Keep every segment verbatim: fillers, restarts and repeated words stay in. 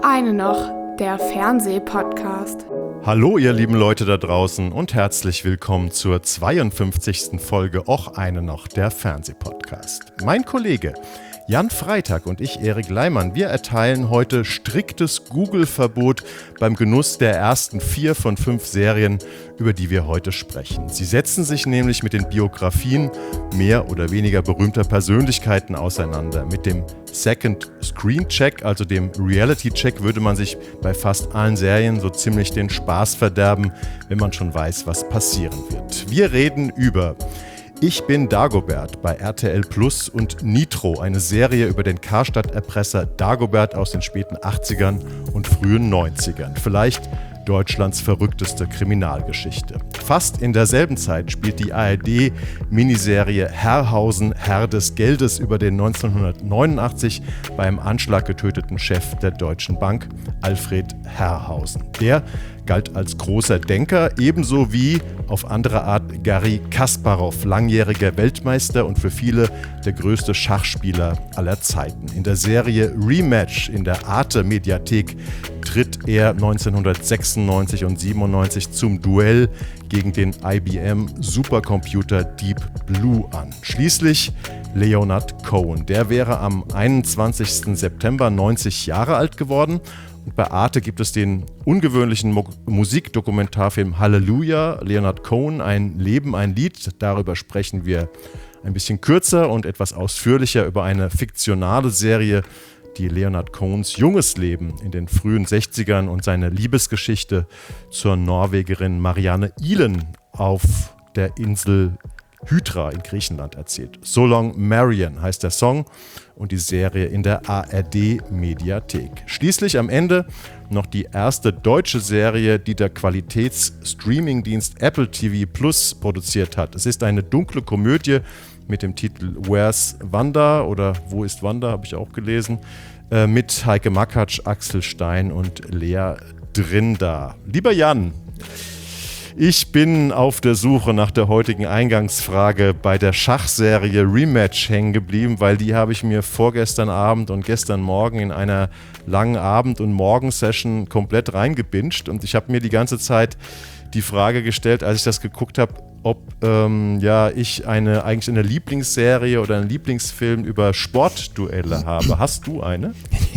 eine noch, der Fernsehpodcast. Hallo ihr lieben Leute da draußen und herzlich willkommen zur zweiundfünfzigsten Folge Och eine noch, der Fernsehpodcast. Mein Kollege Jan Freitag und ich, Erik Leimann, wir erteilen heute striktes Google-Verbot beim Genuss der ersten vier von fünf Serien, über die wir heute sprechen. Sie setzen sich nämlich mit den Biografien mehr oder weniger berühmter Persönlichkeiten auseinander. Mit dem Second Screen Check, also dem Reality Check, würde man sich bei fast allen Serien so ziemlich den Spaß verderben, wenn man schon weiß, was passieren wird. Wir reden über Ich bin Dagobert bei R T L Plus und Nitro, eine Serie über den Karstadt-Erpresser Dagobert aus den späten achtzigern und frühen neunzigern. Vielleicht Deutschlands verrückteste Kriminalgeschichte. Fast in derselben Zeit spielt die A R D-Miniserie Herrhausen, Herr des Geldes über den neunzehnhundertneunundachtzig beim Anschlag getöteten Chef der Deutschen Bank, Alfred Herrhausen. Der galt als großer Denker, ebenso wie auf andere Art Garry Kasparow, langjähriger Weltmeister und für viele der größte Schachspieler aller Zeiten. In der Serie Rematch in der Arte-Mediathek tritt er neunzehnhundertsechsundneunzig und siebenundneunzig zum Duell gegen den I B M-Supercomputer Deep Blue an. Schließlich Leonard Cohen. Der wäre am einundzwanzigsten September neunzig Jahre alt geworden. Und bei Arte gibt es den ungewöhnlichen Mo- Musikdokumentarfilm Halleluja, Leonard Cohen, ein Leben, ein Lied. Darüber sprechen wir ein bisschen kürzer und etwas ausführlicher über eine fiktionale Serie, die Leonard Cohens junges Leben in den frühen sechzigern und seine Liebesgeschichte zur Norwegerin Marianne Ihlen auf der Insel Hydra in Griechenland erzählt. So Long Marian heißt der Song und die Serie in der A R D-Mediathek. Schließlich am Ende noch die erste deutsche Serie, die der Qualitäts-Streaming-Dienst Apple T V Plus produziert hat. Es ist eine dunkle Komödie mit dem Titel Where's Wanda oder Wo ist Wanda, habe ich auch gelesen, äh, mit Heike Makatsch, Axel Stein und Lea Drinda. Lieber Jan, ich bin auf der Suche nach der heutigen Eingangsfrage bei der Schachserie Rematch hängen geblieben, weil die habe ich mir vorgestern Abend und gestern Morgen in einer langen Abend- und Morgensession komplett reingebinged und ich habe mir die ganze Zeit die Frage gestellt, als ich das geguckt habe, ob ähm, ja, ich eine eigentlich eine Lieblingsserie oder einen Lieblingsfilm über Sportduelle habe. Hast du eine?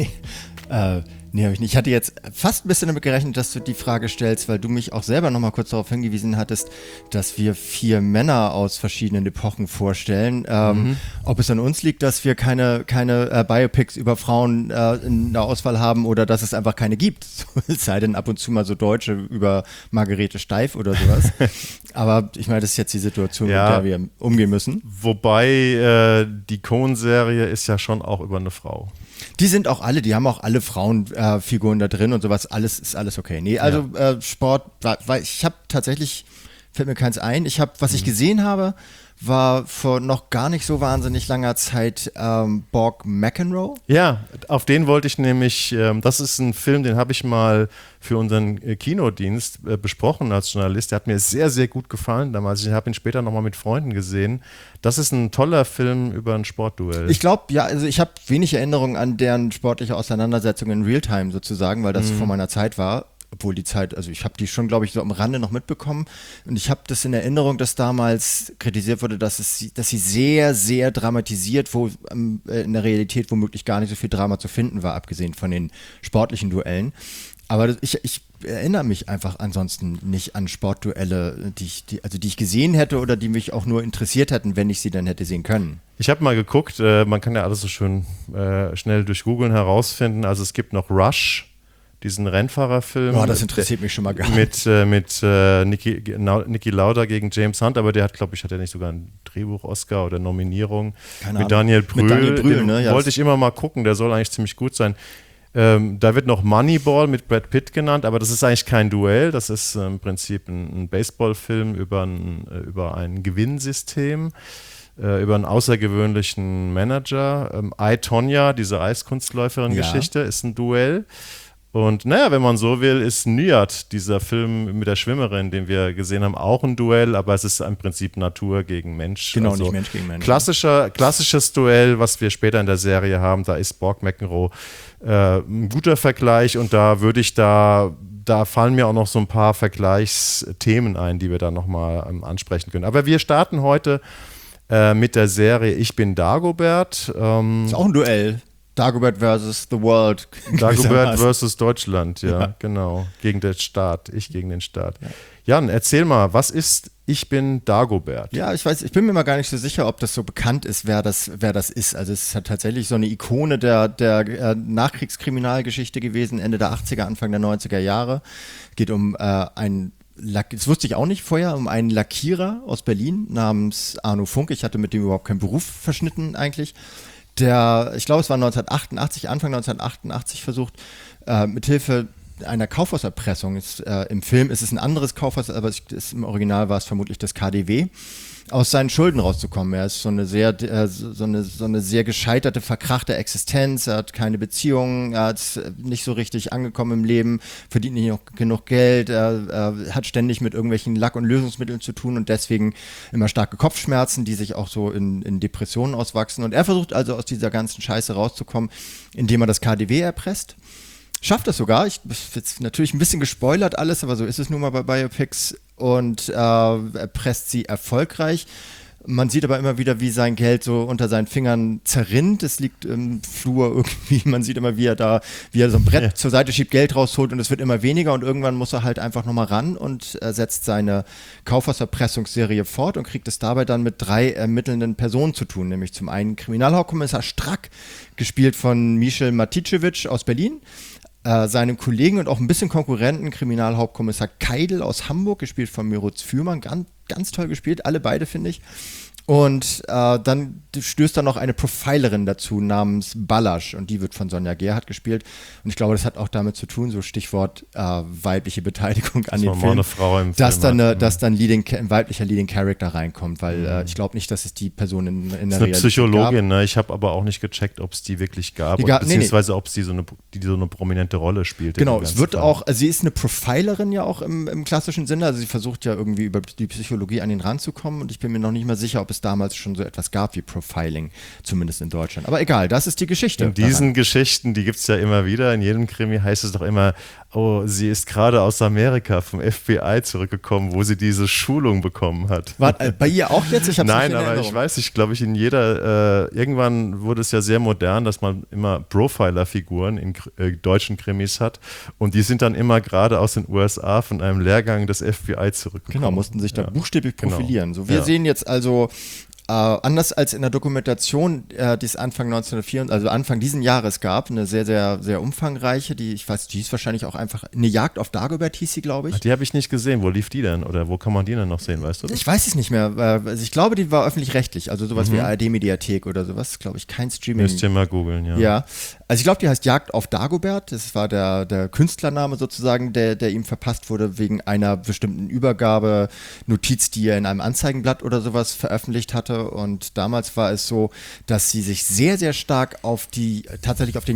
äh, nee, habe ich nicht. Ich hatte jetzt fast ein bisschen damit gerechnet, dass du die Frage stellst, weil du mich auch selber nochmal kurz darauf hingewiesen hattest, dass wir vier Männer aus verschiedenen Epochen vorstellen. Ähm, mhm. Ob es an uns liegt, dass wir keine, keine äh, Biopics über Frauen äh, in der Auswahl haben oder dass es einfach keine gibt. Es sei denn ab und zu mal so Deutsche über Margarete Steif oder sowas. Aber ich meine, das ist jetzt die Situation, ja, mit der wir umgehen müssen. Wobei äh, die Coen-Serie ist ja schon auch über eine Frau. Die sind auch alle, die haben auch alle Frauenfiguren äh, da drin und sowas, alles ist alles okay. Nee, also ja. äh, Sport, weil ich habe tatsächlich, fällt mir keins ein, ich habe, was mhm. ich gesehen habe, war vor noch gar nicht so wahnsinnig langer Zeit ähm, Borg McEnroe. Ja, auf den wollte ich nämlich, ähm, das ist ein Film, den habe ich mal für unseren äh, Kinodienst äh, besprochen als Journalist. Der hat mir sehr, sehr gut gefallen damals. Ich habe ihn später nochmal mit Freunden gesehen. Das ist ein toller Film über ein Sportduell. Ich glaube, ja, also ich habe wenig Erinnerungen an deren sportliche Auseinandersetzung in Realtime sozusagen, weil das mhm. vor meiner Zeit war. Obwohl die Zeit, also ich habe die schon, glaube ich, so am Rande noch mitbekommen. Und ich habe das in Erinnerung, dass damals kritisiert wurde, dass, es, dass sie sehr, sehr dramatisiert, wo ähm, in der Realität womöglich gar nicht so viel Drama zu finden war, abgesehen von den sportlichen Duellen. Aber ich, ich erinnere mich einfach ansonsten nicht an Sportduelle, die ich, die, also die ich gesehen hätte oder die mich auch nur interessiert hätten, wenn ich sie dann hätte sehen können. Ich habe mal geguckt, äh, man kann ja alles so schön äh, schnell durch Googlen herausfinden. Also es gibt noch Rush, diesen Rennfahrerfilm. Oh, das interessiert mich schon mal gar nicht. Mit, äh, mit äh, Niki, Niki Lauda gegen James Hunt, aber der hat, glaube ich, hat er nicht sogar einen Drehbuch-Oscar oder Nominierung. Keine mit Ahnung. Daniel Brühl. Mit Daniel Brühl, ne? Ja, wollte ich immer mal gucken, der soll eigentlich ziemlich gut sein. Ähm, da wird noch Moneyball mit Brad Pitt genannt, aber das ist eigentlich kein Duell, das ist äh, im Prinzip ein, ein Baseballfilm über ein, äh, über ein Gewinnsystem, äh, über einen außergewöhnlichen Manager. Ähm, I, Tonya, diese Eiskunstläuferin-Geschichte, ja. ist ein Duell. Und naja, wenn man so will, ist Nyad, dieser Film mit der Schwimmerin, den wir gesehen haben, auch ein Duell, aber es ist im Prinzip Natur gegen Mensch. Genau, also nicht Mensch gegen Mensch. Klassischer, klassisches Duell, was wir später in der Serie haben, da ist Borg McEnroe äh, ein guter Vergleich und da würde ich da, da fallen mir auch noch so ein paar Vergleichsthemen ein, die wir da nochmal ähm, ansprechen können. Aber wir starten heute äh, mit der Serie Ich bin Dagobert. Ähm, ist auch ein Duell. Dagobert versus The World. Dagobert versus Deutschland, ja, ja, genau. Gegen den Staat, ich gegen den Staat. Ja. Jan, erzähl mal, was ist Ich bin Dagobert? Ja, ich weiß, ich bin mir mal gar nicht so sicher, ob das so bekannt ist, wer das, wer das ist. Also es ist halt tatsächlich so eine Ikone der, der äh, Nachkriegskriminalgeschichte gewesen, Ende der achtziger, Anfang der neunziger Jahre. Geht um äh, ein Lack, das wusste ich auch nicht vorher, um einen Lackierer aus Berlin namens Arno Funke. Ich hatte mit dem überhaupt keinen Beruf verschnitten eigentlich. Der, ich glaube, es war neunzehnhundertachtundachtzig, Anfang neunzehnhundertachtundachtzig versucht, äh, mithilfe einer Kaufhauserpressung, ist, äh, im Film ist es ein anderes Kaufhaus, aber es, ist, im Original war es vermutlich das K D W, aus seinen Schulden rauszukommen. Er ist so eine sehr, äh, so eine, so eine sehr gescheiterte, verkrachte Existenz, er hat keine Beziehungen, er hat nicht so richtig angekommen im Leben, verdient nicht noch genug Geld, er, er hat ständig mit irgendwelchen Lack- und Lösungsmitteln zu tun und deswegen immer starke Kopfschmerzen, die sich auch so in, in Depressionen auswachsen. Und er versucht also aus dieser ganzen Scheiße rauszukommen, indem er das K D W erpresst. Schafft das sogar. Ich bin jetzt natürlich ein bisschen gespoilert alles, aber so ist es nun mal bei Biopics. Und äh, er presst sie erfolgreich. Man sieht aber immer wieder, wie sein Geld so unter seinen Fingern zerrinnt. Es liegt im Flur irgendwie. Man sieht immer, wie er da, wie er so ein Brett ja. zur Seite schiebt, Geld rausholt und es wird immer weniger. Und irgendwann muss er halt einfach nochmal ran und er setzt seine Kaufhauserpressungsserie fort und kriegt es dabei dann mit drei ermittelnden Personen zu tun. Nämlich zum einen Kriminalhauptkommissar Strack, gespielt von Michel Maticevic aus Berlin. Äh, seinem Kollegen und auch ein bisschen Konkurrenten, Kriminalhauptkommissar Keidel aus Hamburg, gespielt von Miruz Fürmann, ganz, ganz toll gespielt, alle beide, finde ich. Und äh, dann stößt da noch eine Profilerin dazu namens Ballasch und die wird von Sonja Gerhardt gespielt. Und ich glaube, das hat auch damit zu tun, so Stichwort äh, weibliche Beteiligung an den Film, eine Frau im dass, Film dann, hat. dass dann leading, ein weiblicher Leading Character reinkommt, weil mhm. äh, ich glaube nicht, dass es die Person in, in der Realität gab. Das ist eine Psychologin, ne? Ich habe aber auch nicht gecheckt, ob es die wirklich gab, die gab beziehungsweise nee, nee. ob es die so eine, die so eine prominente Rolle spielt. Genau, es wird Fall. auch, also sie ist eine Profilerin ja auch im, im klassischen Sinne, also sie versucht ja irgendwie über die Psychologie an ihn ranzukommen und ich bin mir noch nicht mal sicher, ob es damals schon so etwas gab wie Profiling, zumindest in Deutschland. Aber egal, das ist die Geschichte. In diesen daran. Geschichten, die gibt es ja immer wieder, in jedem Krimi heißt es doch immer, oh, sie ist gerade aus Amerika vom F B I zurückgekommen, wo sie diese Schulung bekommen hat. War äh, bei ihr auch jetzt? Ich hab's Nein, nicht in aber Erinnerung. ich weiß nicht, glaube ich, in jeder, äh, irgendwann wurde es ja sehr modern, dass man immer Profiler-Figuren in äh, deutschen Krimis hat und die sind dann immer gerade aus den U S A von einem Lehrgang des F B I zurückgekommen. Genau, mussten sich da ja. buchstäblich profilieren. Genau. So, wir ja. sehen jetzt also Äh, anders als in der Dokumentation, äh, die es Anfang neunzehnhundertvierundachtzig, also Anfang diesen Jahres gab, eine sehr, sehr, sehr umfangreiche, die, ich weiß, die ist wahrscheinlich auch einfach, eine Jagd auf Dagobert hieß sie, glaube ich. Ach, die habe ich nicht gesehen. Wo lief die denn? Oder wo kann man die denn noch sehen, weißt du das? Ich weiß es nicht mehr. Äh, also ich glaube, die war öffentlich-rechtlich, also sowas mhm. wie A R D-Mediathek oder sowas, glaube ich, kein Streaming. Müsst ihr mal googeln, ja. Ja, also ich glaube, die heißt Jagd auf Dagobert. Das war der, der Künstlername sozusagen, der, der ihm verpasst wurde wegen einer bestimmten Übergabe-Notiz, die er in einem Anzeigenblatt oder sowas veröffentlicht hatte. Und damals war es so, dass sie sich sehr, sehr stark auf die, tatsächlich auf den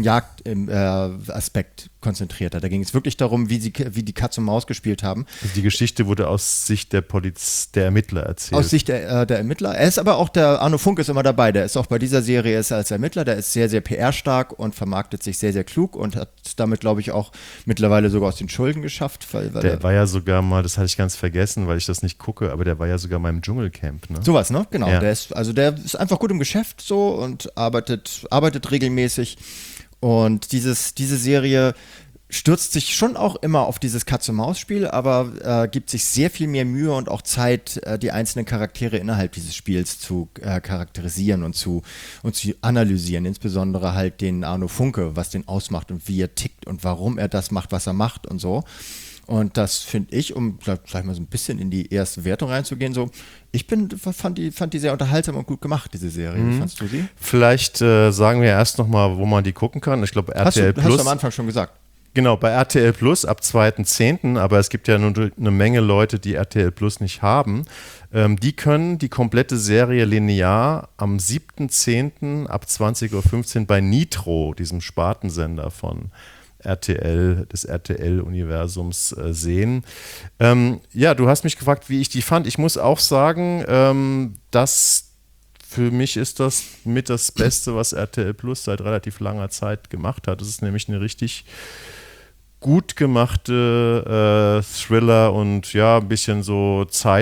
Jagdaspekt äh, konzentriert hat. Da ging es wirklich darum, wie, sie, wie die Katz und Maus gespielt haben. Also die Geschichte wurde aus Sicht der Poliz der Ermittler erzählt. Aus Sicht der, äh, der Ermittler. Er ist aber auch, der Arno Funke ist immer dabei. Der ist auch bei dieser Serie ist er als Ermittler. Der ist sehr, sehr P R-stark und vermarktet sich sehr, sehr klug und hat damit, glaube ich, auch mittlerweile sogar aus den Schulden geschafft. Weil, weil der war ja sogar mal, das hatte ich ganz vergessen, weil ich das nicht gucke, aber der war ja sogar mal im Dschungelcamp. Ne? Sowas, ne? Genau. Ja. Der ist, also der ist einfach gut im Geschäft so und arbeitet, arbeitet regelmäßig. Und dieses, diese Serie stürzt sich schon auch immer auf dieses Katz-und-Maus-Spiel, aber äh, gibt sich sehr viel mehr Mühe und auch Zeit, äh, die einzelnen Charaktere innerhalb dieses Spiels zu äh, charakterisieren und zu, und zu analysieren. Insbesondere halt den Arno Funke, was den ausmacht und wie er tickt und warum er das macht, was er macht und so. Und das finde ich, um vielleicht mal so ein bisschen in die erste Wertung reinzugehen, so, ich bin, fand, die, fand die sehr unterhaltsam und gut gemacht, diese Serie. Mhm. Wie fandst du sie? Vielleicht äh, sagen wir erst nochmal, wo man die gucken kann. Ich glaube, R T L hast du, Plus. Hast du am Anfang schon gesagt. Genau, bei R T L Plus ab zweiten zehnten, aber es gibt ja nur eine Menge Leute, die R T L Plus nicht haben. Ähm, die können die komplette Serie linear am siebten zehnten ab zwanzig Uhr fünfzehn bei Nitro, diesem Spartensender von R T L, des R T L-Universums äh, sehen. Ähm, ja, du hast mich gefragt, wie ich die fand. Ich muss auch sagen, ähm, dass für mich ist das mit das Beste, was R T L Plus seit relativ langer Zeit gemacht hat. Das ist nämlich eine richtig gut gemachte äh, Thriller und ja, ein bisschen so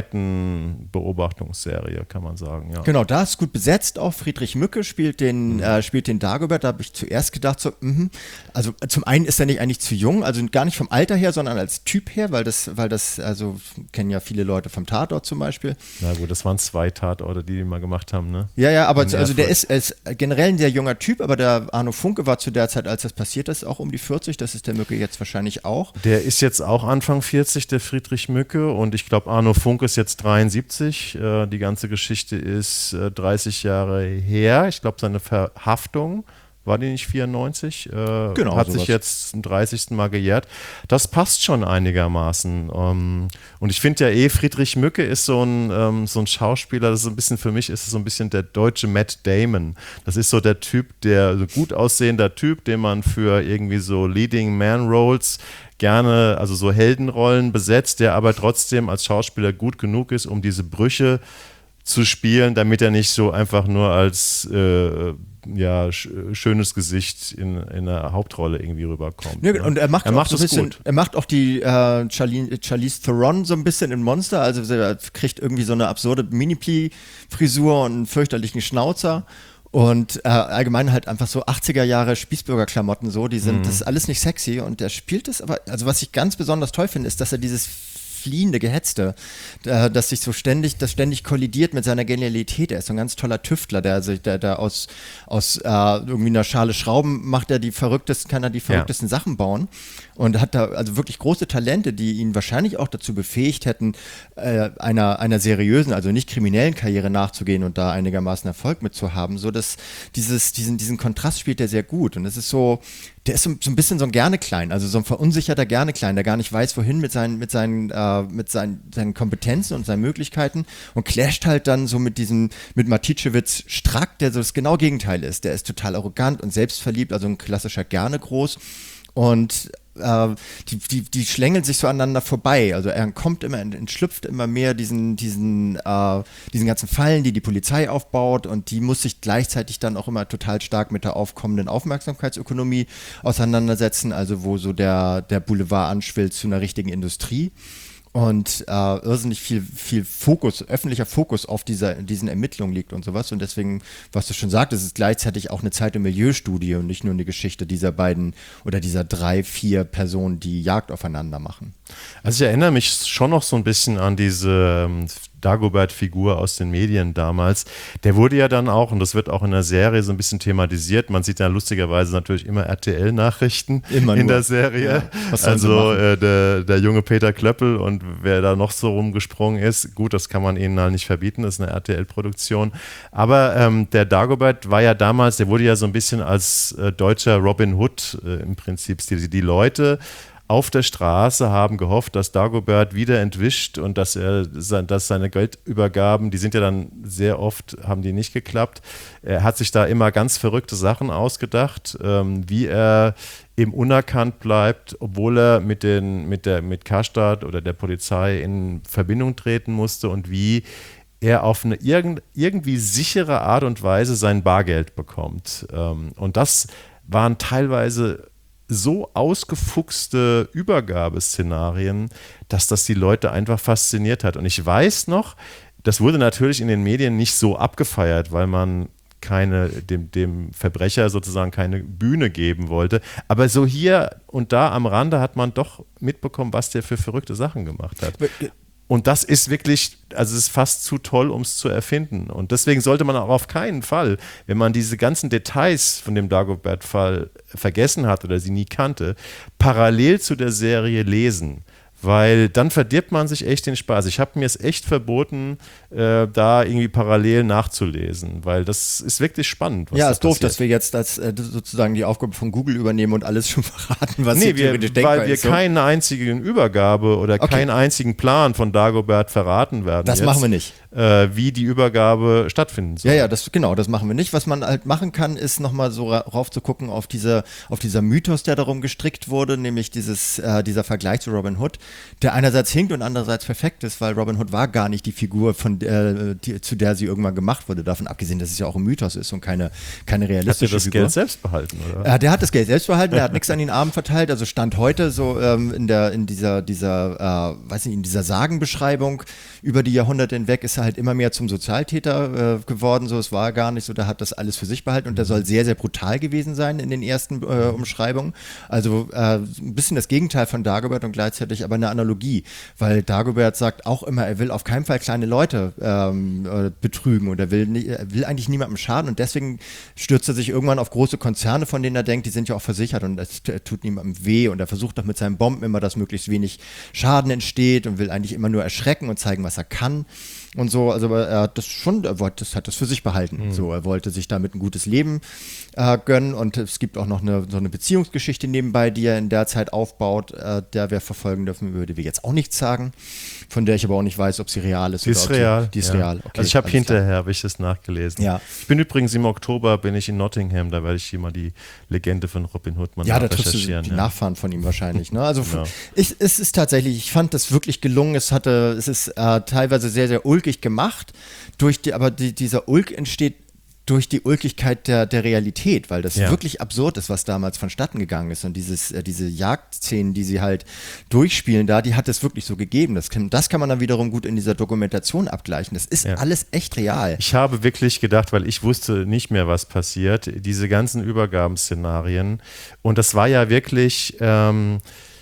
Zeitenbeobachtungsserie, kann man sagen. Ja. Genau, da ist gut besetzt auch. Friedrich Mücke spielt den, mhm. äh, spielt den Dagobert. Da habe ich zuerst gedacht, so, mh. also zum einen ist er nicht eigentlich zu jung, also gar nicht vom Alter her, sondern als Typ her, weil das, weil das, also kennen ja viele Leute vom Tatort zum Beispiel. Na gut, das waren zwei Tatorte, die die mal gemacht haben, ne? Ja, ja, aber zu, also der ist, ist generell ein sehr junger Typ, aber der Arno Funke war zu der Zeit, als das passiert ist, auch um die vierzig. Das ist der Mücke jetzt wahrscheinlich auch. Der ist jetzt auch Anfang vierzig, der Friedrich Mücke, und ich glaube, Arno Funke ist jetzt dreiundsiebzig. Äh, die ganze Geschichte ist äh, dreißig Jahre her. Ich glaube, seine Verhaftung, war die nicht vierundneunzig? Äh, genau, hat sowas. sich jetzt zum dreißigsten Mal gejährt. Das passt schon einigermaßen. Ähm, und ich finde ja eh, Friedrich Mücke ist so ein, ähm, so ein Schauspieler, das ist so ein bisschen, für mich ist es so ein bisschen der deutsche Matt Damon. Das ist so der Typ, der so gut aussehender Typ, den man für irgendwie so Leading Man Roles gerne, also so Heldenrollen besetzt, der aber trotzdem als Schauspieler gut genug ist, um diese Brüche zu spielen, damit er nicht so einfach nur als äh, ja, sch schönes Gesicht in, in einer Hauptrolle irgendwie rüberkommt. Ja, und er macht, er auch macht so ein bisschen, gut. er macht auch die äh, Charlize, Charlize Theron so ein bisschen in Monster, also er kriegt irgendwie so eine absurde Mini-Pli-Frisur und einen fürchterlichen Schnauzer. Und äh, allgemein halt einfach so achtziger Jahre Spießbürgerklamotten so, die sind, mhm. das ist alles nicht sexy und der spielt es aber, also was ich ganz besonders toll finde, ist, dass er dieses fliehende Gehetzte, äh, das sich so ständig, das ständig kollidiert mit seiner Genialität. Er ist so ein ganz toller Tüftler, der, also, der, der aus, aus äh, irgendwie einer Schale Schrauben macht er die verrücktesten, kann er die verrücktesten ja. Sachen bauen und hat da also wirklich große Talente, die ihn wahrscheinlich auch dazu befähigt hätten, äh, einer, einer seriösen, also nicht kriminellen Karriere nachzugehen und da einigermaßen Erfolg mit zu haben. So dass dieses, diesen, diesen Kontrast spielt er sehr gut und es ist so, der ist so, so ein bisschen so ein Gerne-Klein, also so ein verunsicherter Gerne-Klein, der gar nicht weiß, wohin mit seinen, mit seinen, äh, mit seinen, seinen Kompetenzen und seinen Möglichkeiten und clasht halt dann so mit diesem, mit Matischewitz Strack, der so das genaue Gegenteil ist. Der ist total arrogant und selbstverliebt, also ein klassischer Gerne-Groß und äh, die, die, die schlängeln sich so aneinander vorbei. Also er kommt immer, entschlüpft immer mehr diesen, diesen, äh, diesen ganzen Fallen, die die Polizei aufbaut und die muss sich gleichzeitig dann auch immer total stark mit der aufkommenden Aufmerksamkeitsökonomie auseinandersetzen, also wo so der, der Boulevard anschwillt zu einer richtigen Industrie. Und äh, irrsinnig viel, viel Fokus, öffentlicher Fokus auf dieser, diesen Ermittlungen liegt und sowas. Und deswegen, was du schon sagtest, ist es gleichzeitig auch eine Zeit- und Milieustudie und nicht nur eine Geschichte dieser beiden oder dieser drei, vier Personen, die Jagd aufeinander machen. Also ich erinnere mich schon noch so ein bisschen an diese ähm, Dagobert-Figur aus den Medien damals. Der wurde ja dann auch, und das wird auch in der Serie so ein bisschen thematisiert, man sieht ja lustigerweise natürlich immer R T L-Nachrichten in nur. der Serie. Ja, also äh, der, der junge Peter Klöppel und wer da noch so rumgesprungen ist, gut, das kann man ihnen halt nicht verbieten, das ist eine R T L-Produktion. Aber ähm, der Dagobert war ja damals, der wurde ja so ein bisschen als äh, deutscher Robin Hood äh, im Prinzip, die, die Leute auf der Straße haben gehofft, dass Dagobert wieder entwischt und dass er dass seine Geldübergaben, die sind ja dann sehr oft, haben die nicht geklappt. Er hat sich da immer ganz verrückte Sachen ausgedacht, ähm, wie er eben unerkannt bleibt, obwohl er mit den mit der mit Karstadt oder der Polizei in Verbindung treten musste und wie er auf eine irgend, irgendwie sichere Art und Weise sein Bargeld bekommt. Ähm, und das waren teilweise so ausgefuchste Übergabeszenarien, dass das die Leute einfach fasziniert hat. Und ich weiß noch, das wurde natürlich in den Medien nicht so abgefeiert, weil man keine, dem, dem Verbrecher sozusagen keine Bühne geben wollte. Aber so hier und da am Rande hat man doch mitbekommen, was der für verrückte Sachen gemacht hat. Und das ist wirklich, also es ist fast zu toll, um es zu erfinden. Und deswegen sollte man auch auf keinen Fall, wenn man diese ganzen Details von dem Dagobert-Fall vergessen hat oder sie nie kannte, parallel zu der Serie lesen. weil dann verdirbt man sich echt den Spaß. Ich habe mir es echt verboten, äh, da irgendwie parallel nachzulesen, weil das ist wirklich spannend. Was ja, ist doof, dass wir jetzt als, äh, sozusagen die Aufgabe von Google übernehmen und alles schon verraten, was nee, hier wir, theoretisch denkbar weil wir ist. So. keine einzige Übergabe oder okay. keinen einzigen Plan von Dagobert verraten werden. Das jetzt, machen wir nicht. Äh, wie die Übergabe stattfinden soll. Ja, ja, das, genau, das machen wir nicht. Was man halt machen kann, ist nochmal so rauf zu gucken auf, diese, auf dieser Mythos, der darum gestrickt wurde, nämlich dieses, äh, dieser Vergleich zu Robin Hood, der einerseits hinkt und andererseits perfekt ist, weil Robin Hood war gar nicht die Figur, von äh, die, zu der sie irgendwann gemacht wurde. Davon abgesehen, dass es ja auch ein Mythos ist und keine, keine realistische Figur. Hat er das Figur. Geld selbst behalten, oder? Äh, der hat das Geld selbst behalten, der hat nichts an den Armen verteilt. Also Stand heute so ähm, in, der, in dieser, dieser, äh, weiß nicht, in dieser Sagenbeschreibung über die Jahrhunderte hinweg ist er halt immer mehr zum Sozialtäter äh, geworden. So, es war gar nicht so, der hat das alles für sich behalten und der soll sehr, sehr brutal gewesen sein in den ersten äh, Umschreibungen. Also äh, ein bisschen das Gegenteil von Dagobert und gleichzeitig aber eine Analogie, weil Dagobert sagt auch immer, er will auf keinen Fall kleine Leute ähm, äh, betrügen und er will, nie, er will eigentlich niemandem schaden und deswegen stürzt er sich irgendwann auf große Konzerne, von denen er denkt, die sind ja auch versichert und es tut niemandem weh und er versucht doch mit seinen Bomben immer, dass möglichst wenig Schaden entsteht und will eigentlich immer nur erschrecken und zeigen, was er kann. Und so, also er hat das schon, er wollte, das hat das für sich behalten. Mhm. So, er wollte sich damit ein gutes Leben äh, gönnen und es gibt auch noch eine, so eine Beziehungsgeschichte nebenbei, die er in der Zeit aufbaut, äh, der wir verfolgen dürfen, über die wir jetzt auch nichts sagen, von der ich aber auch nicht weiß, ob sie real ist. Die ist oder real. Die, die ist ja. real. Okay, also ich habe hinterher, habe ich das nachgelesen. Ja. Ich bin übrigens im Oktober, bin ich in Nottingham, da werde ich hier mal die Legende von Robin Hood mal ja, da triffst du die ja. Nachfahren von ihm wahrscheinlich. Ne? Also genau. ich, es ist tatsächlich, ich fand das wirklich gelungen. Es hatte, es ist äh, teilweise sehr, sehr ulkig gemacht, durch die, aber die, dieser Ulk entsteht durch die Ulkigkeit der, der Realität, weil das ja. wirklich absurd ist, was damals vonstatten gegangen ist. Und dieses, äh, diese Jagdszenen, die sie halt durchspielen da, die hat es wirklich so gegeben. Das kann, das kann man dann wiederum gut in dieser Dokumentation abgleichen. Das ist ja. alles echt real. Ich habe wirklich gedacht, weil ich wusste nicht mehr, was passiert, diese ganzen Übergabenszenarien. Und das war ja wirklich ähm,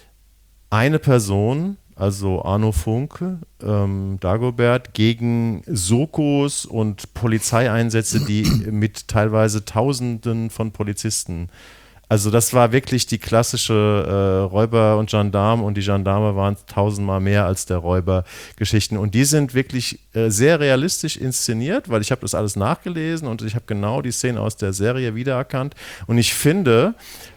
eine Person, also Arno Funke, ähm, Dagobert, gegen Sokos und Polizeieinsätze, die mit teilweise Tausenden von Polizisten. Also das war wirklich die klassische äh, Räuber und Gendarm und die Gendarme waren tausendmal mehr als der Räuber-Geschichten. Und die sind wirklich äh, sehr realistisch inszeniert, weil ich habe das alles nachgelesen und ich habe genau die Szene aus der Serie wiedererkannt. Und ich finde,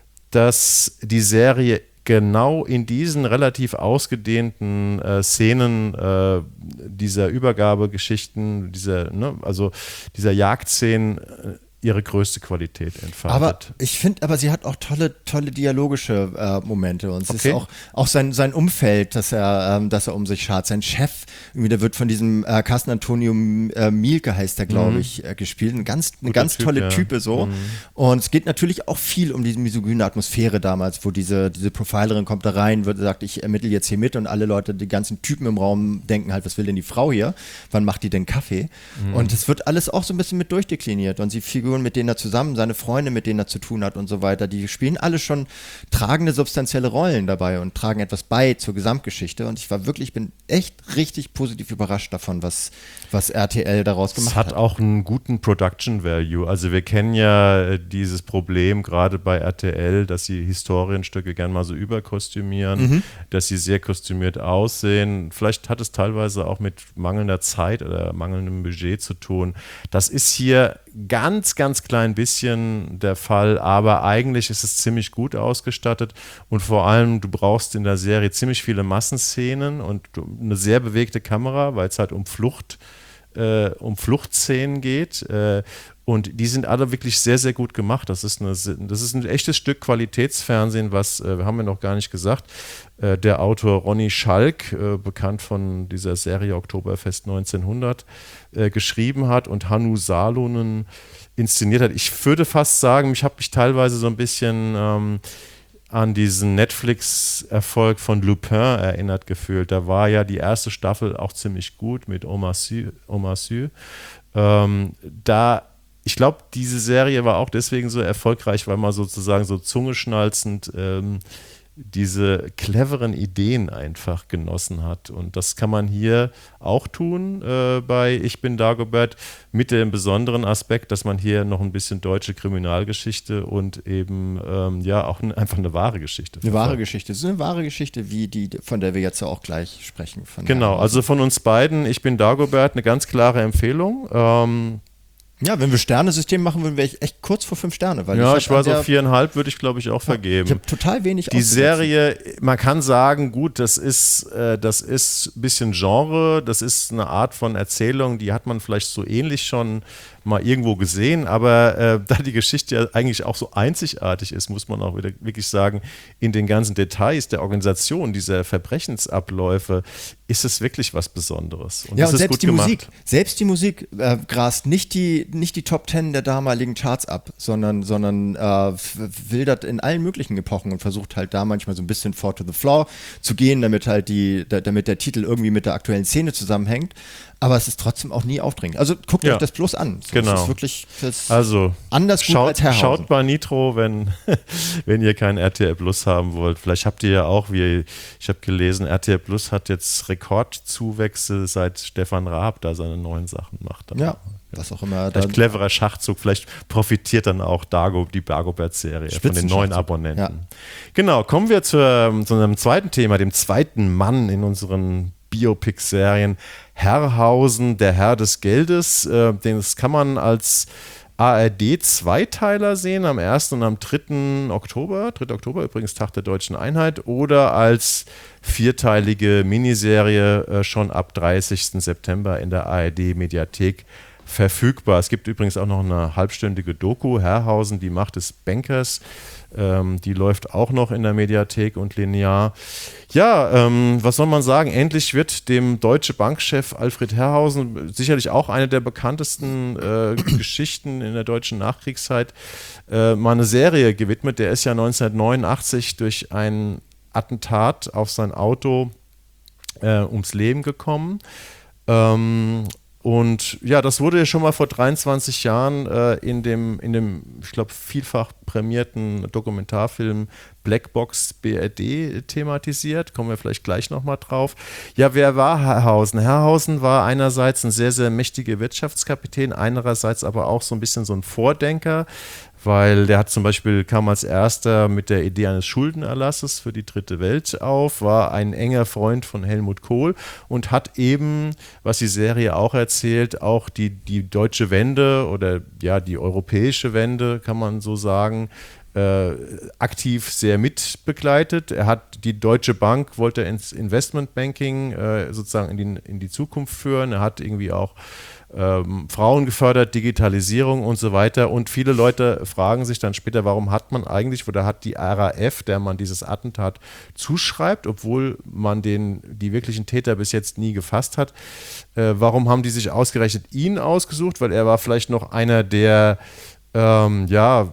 dass die Serie genau in diesen relativ ausgedehnten äh, Szenen äh, dieser Übergabegeschichten, dieser, ne, also dieser Jagdszenen, äh, ihre größte Qualität entfaltet. Aber ich finde, aber sie hat auch tolle, tolle dialogische äh, Momente und es okay. ist auch, auch sein, sein Umfeld, dass er, ähm, dass er um sich schart. Sein Chef, irgendwie, der wird von diesem äh, Carsten Antonio äh, Mielke, heißt der, glaube mhm. ich, äh, gespielt. Ein ganz, eine Guter ganz Typ, tolle ja. Type so. Mhm. Und es geht natürlich auch viel um diese misogyne Atmosphäre damals, wo diese, diese Profilerin kommt da rein, wird, sagt, ich ermittle jetzt hier mit und alle Leute, die ganzen Typen im Raum denken halt, was will denn die Frau hier? Wann macht die denn Kaffee? Mhm. Und es wird alles auch so ein bisschen mit durchdekliniert und sie Figuren, mit denen er zusammen, seine Freunde, mit denen er zu tun hat und so weiter, die spielen alle schon tragende, substanzielle Rollen dabei und tragen etwas bei zur Gesamtgeschichte und ich war wirklich, bin echt richtig positiv überrascht davon, was, was R T L daraus gemacht hat. Es hat auch einen guten Production Value, also wir kennen ja dieses Problem gerade bei R T L, dass sie Historienstücke gern mal so überkostümieren, mhm. dass sie sehr kostümiert aussehen, vielleicht hat es teilweise auch mit mangelnder Zeit oder mangelndem Budget zu tun. Das ist hier ganz, ganz klein bisschen der Fall, aber eigentlich ist es ziemlich gut ausgestattet und vor allem, du brauchst in der Serie ziemlich viele Massenszenen und eine sehr bewegte Kamera, weil es halt um Flucht, äh, um Fluchtszenen geht äh, und die sind alle wirklich sehr, sehr gut gemacht. Das ist, eine, das ist ein echtes Stück Qualitätsfernsehen, was, äh, haben wir noch gar nicht gesagt, äh, der Autor Ronny Schalk, äh, bekannt von dieser Serie Oktoberfest neunzehnhundert, äh, geschrieben hat und Hannu Salonen inszeniert hat. Ich würde fast sagen, ich habe mich teilweise so ein bisschen ähm, an diesen Netflix-Erfolg von Lupin erinnert gefühlt. Da war ja die erste Staffel auch ziemlich gut mit Omar Sy. Omar Sy. Ähm, da, ich glaube, diese Serie war auch deswegen so erfolgreich, weil man sozusagen so zungeschnalzend ähm, diese cleveren Ideen einfach genossen hat. Und das kann man hier auch tun äh, bei Ich bin Dagobert, mit dem besonderen Aspekt, dass man hier noch ein bisschen deutsche Kriminalgeschichte und eben ähm, ja auch n- einfach eine wahre Geschichte Eine verfolgt. wahre Geschichte. So eine wahre Geschichte, wie die, von der wir jetzt auch gleich sprechen. Von Genau, Herrhausen. also von uns beiden, Ich bin Dagobert, eine ganz klare Empfehlung. Ähm, Ja, wenn wir Sternesystem machen würden, wäre ich echt kurz vor fünf Sterne. Weil ja, hab ich war an so der- viereinhalb, würde ich glaube ich auch Ich vergeben. habe total wenig Die ausgesetzt. Serie, man kann sagen, gut, das ist, äh, das ist ein bisschen Genre, das ist eine Art von Erzählung, die hat man vielleicht so ähnlich schon mal irgendwo gesehen, aber äh, da die Geschichte ja eigentlich auch so einzigartig ist, muss man auch wieder wirklich sagen, in den ganzen Details der Organisation dieser Verbrechensabläufe ist es wirklich was Besonderes. Und Ja, das und ist selbst gut die gemacht. Musik, selbst die Musik äh, grast nicht die, nicht die Top Ten der damaligen Charts ab, sondern, sondern äh, f- wildert in allen möglichen Epochen und versucht halt da manchmal so ein bisschen four to the floor zu gehen, damit halt die, da, damit der Titel irgendwie mit der aktuellen Szene zusammenhängt. Aber es ist trotzdem auch nie aufdringend. Also guckt Ja. euch das bloß an. So, Genau. Es ist wirklich das ist Also anders gut schaut, als Herrhausen. schaut bei Nitro, wenn, wenn ihr kein R T L Plus haben wollt. Vielleicht habt ihr ja auch, wie ich habe gelesen, R T L Plus hat jetzt Rekordzuwächse, seit Stefan Raab da seine neuen Sachen macht. Aber Ja, was auch immer. vielleicht da- cleverer Schachzug, vielleicht profitiert dann auch Dago, die Dagobert-Serie von den neuen Spitzenschachzug, Abonnenten. ja. Genau, kommen wir zur, zu einem zweiten Thema, dem zweiten Mann in unseren Biopic-Serien, Herrhausen, der Herr des Geldes. Äh, den- das kann man als A R D-Zweiteiler sehen, am ersten und am dritten Oktober, dritter Oktober übrigens, Tag der Deutschen Einheit, oder als vierteilige Miniserie äh, schon ab dreißigsten September in der A R D-Mediathek verfügbar. Es gibt übrigens auch noch eine halbstündige Doku, Herrhausen, die Macht des Bankers. Ähm, die läuft auch noch in der Mediathek und linear. Ja, ähm, was soll man sagen? Endlich wird dem Deutsche Bankchef Alfred Herrhausen, sicherlich auch eine der bekanntesten äh, Geschichten in der deutschen Nachkriegszeit, äh, mal eine Serie gewidmet. Der ist ja neunzehnhundertneunundachtzig durch ein Attentat auf sein Auto äh, ums Leben gekommen. Ähm, Und ja, das wurde ja schon mal vor dreiundzwanzig Jahren äh, in dem, in dem, ich glaube, vielfach prämierten Dokumentarfilm Black Box B R D thematisiert. Kommen wir vielleicht gleich nochmal drauf. Ja, wer war Herrhausen? Herrhausen war einerseits ein sehr, sehr mächtiger Wirtschaftskapitän, andererseits aber auch so ein bisschen so ein Vordenker, weil der hat zum Beispiel, kam als erster mit der Idee eines Schuldenerlasses für die dritte Welt auf, war ein enger Freund von Helmut Kohl und hat eben, was die Serie auch erzählt, auch die, die deutsche Wende oder ja die europäische Wende, kann man so sagen, äh, aktiv sehr mitbegleitet. Er hat die Deutsche Bank, wollte ins Investmentbanking äh, sozusagen in die, in die Zukunft führen. Er hat irgendwie auch Ähm, Frauen gefördert, Digitalisierung und so weiter. Und viele Leute fragen sich dann später, warum hat man eigentlich, oder hat die R A F, der man dieses Attentat zuschreibt, obwohl man den, die wirklichen Täter bis jetzt nie gefasst hat, äh, warum haben die sich ausgerechnet ihn ausgesucht? Weil er war vielleicht noch einer der, ähm, ja,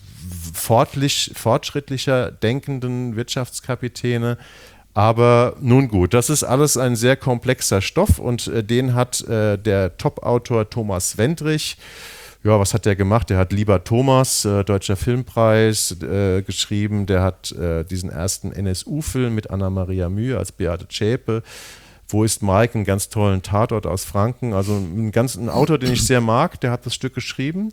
fortlich, fortschrittlicher denkenden Wirtschaftskapitäne. Aber nun gut, das ist alles ein sehr komplexer Stoff und äh, den hat äh, der Top-Autor Thomas Wendrich, ja, was hat der gemacht? Der hat Lieber Thomas, äh, Deutscher Filmpreis, äh, geschrieben. Der hat äh, diesen ersten N S U-Film mit Anna-Maria Mühe als Beate Zschäpe. Wo ist Mike? Einen ganz tollen Tatort aus Franken. Also ein, ganz, ein Autor, den ich sehr mag, der hat das Stück geschrieben.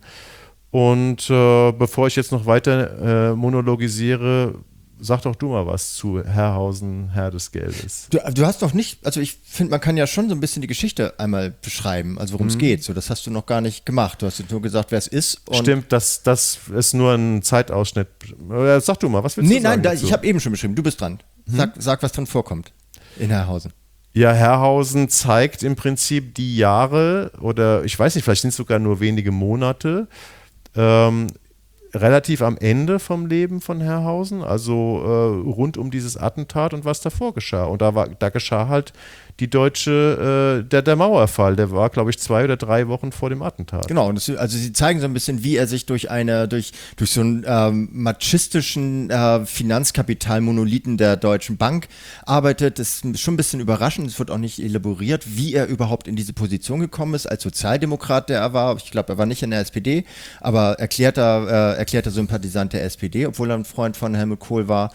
Und äh, bevor ich jetzt noch weiter äh, monologisiere, sag doch du mal was zu Herrhausen, Herr des Geldes. Du, du hast doch nicht, also ich finde, man kann ja schon so ein bisschen die Geschichte einmal beschreiben, also worum es Mhm. geht. So, das hast du noch gar nicht gemacht. Du hast nur gesagt, wer es ist. Und Stimmt, das, das ist nur ein Zeitausschnitt. Äh, Sag du mal, was willst Nee, du sagen nein, da, dazu? ich habe eben schon beschrieben. Du bist dran. Sag, sag, was drin vorkommt in Herrhausen. Ja, Herrhausen zeigt im Prinzip die Jahre oder ich weiß nicht, vielleicht sind es sogar nur wenige Monate, ähm, relativ am Ende vom Leben von Herrhausen, also äh, rund um dieses Attentat und was davor geschah. Und da, war, da geschah halt die deutsche, äh, der, der Mauerfall, der war, glaube ich, zwei oder drei Wochen vor dem Attentat. Genau, und das, also sie zeigen so ein bisschen, wie er sich durch eine, durch, durch so einen ähm, machistischen äh, Finanzkapitalmonolithen der Deutschen Bank arbeitet. Das ist schon ein bisschen überraschend, es wird auch nicht elaboriert, wie er überhaupt in diese Position gekommen ist, als Sozialdemokrat, der er war. Ich glaube, er war nicht in der S P D, aber erklärter, äh, erklärter Sympathisant der S P D, obwohl er ein Freund von Helmut Kohl war.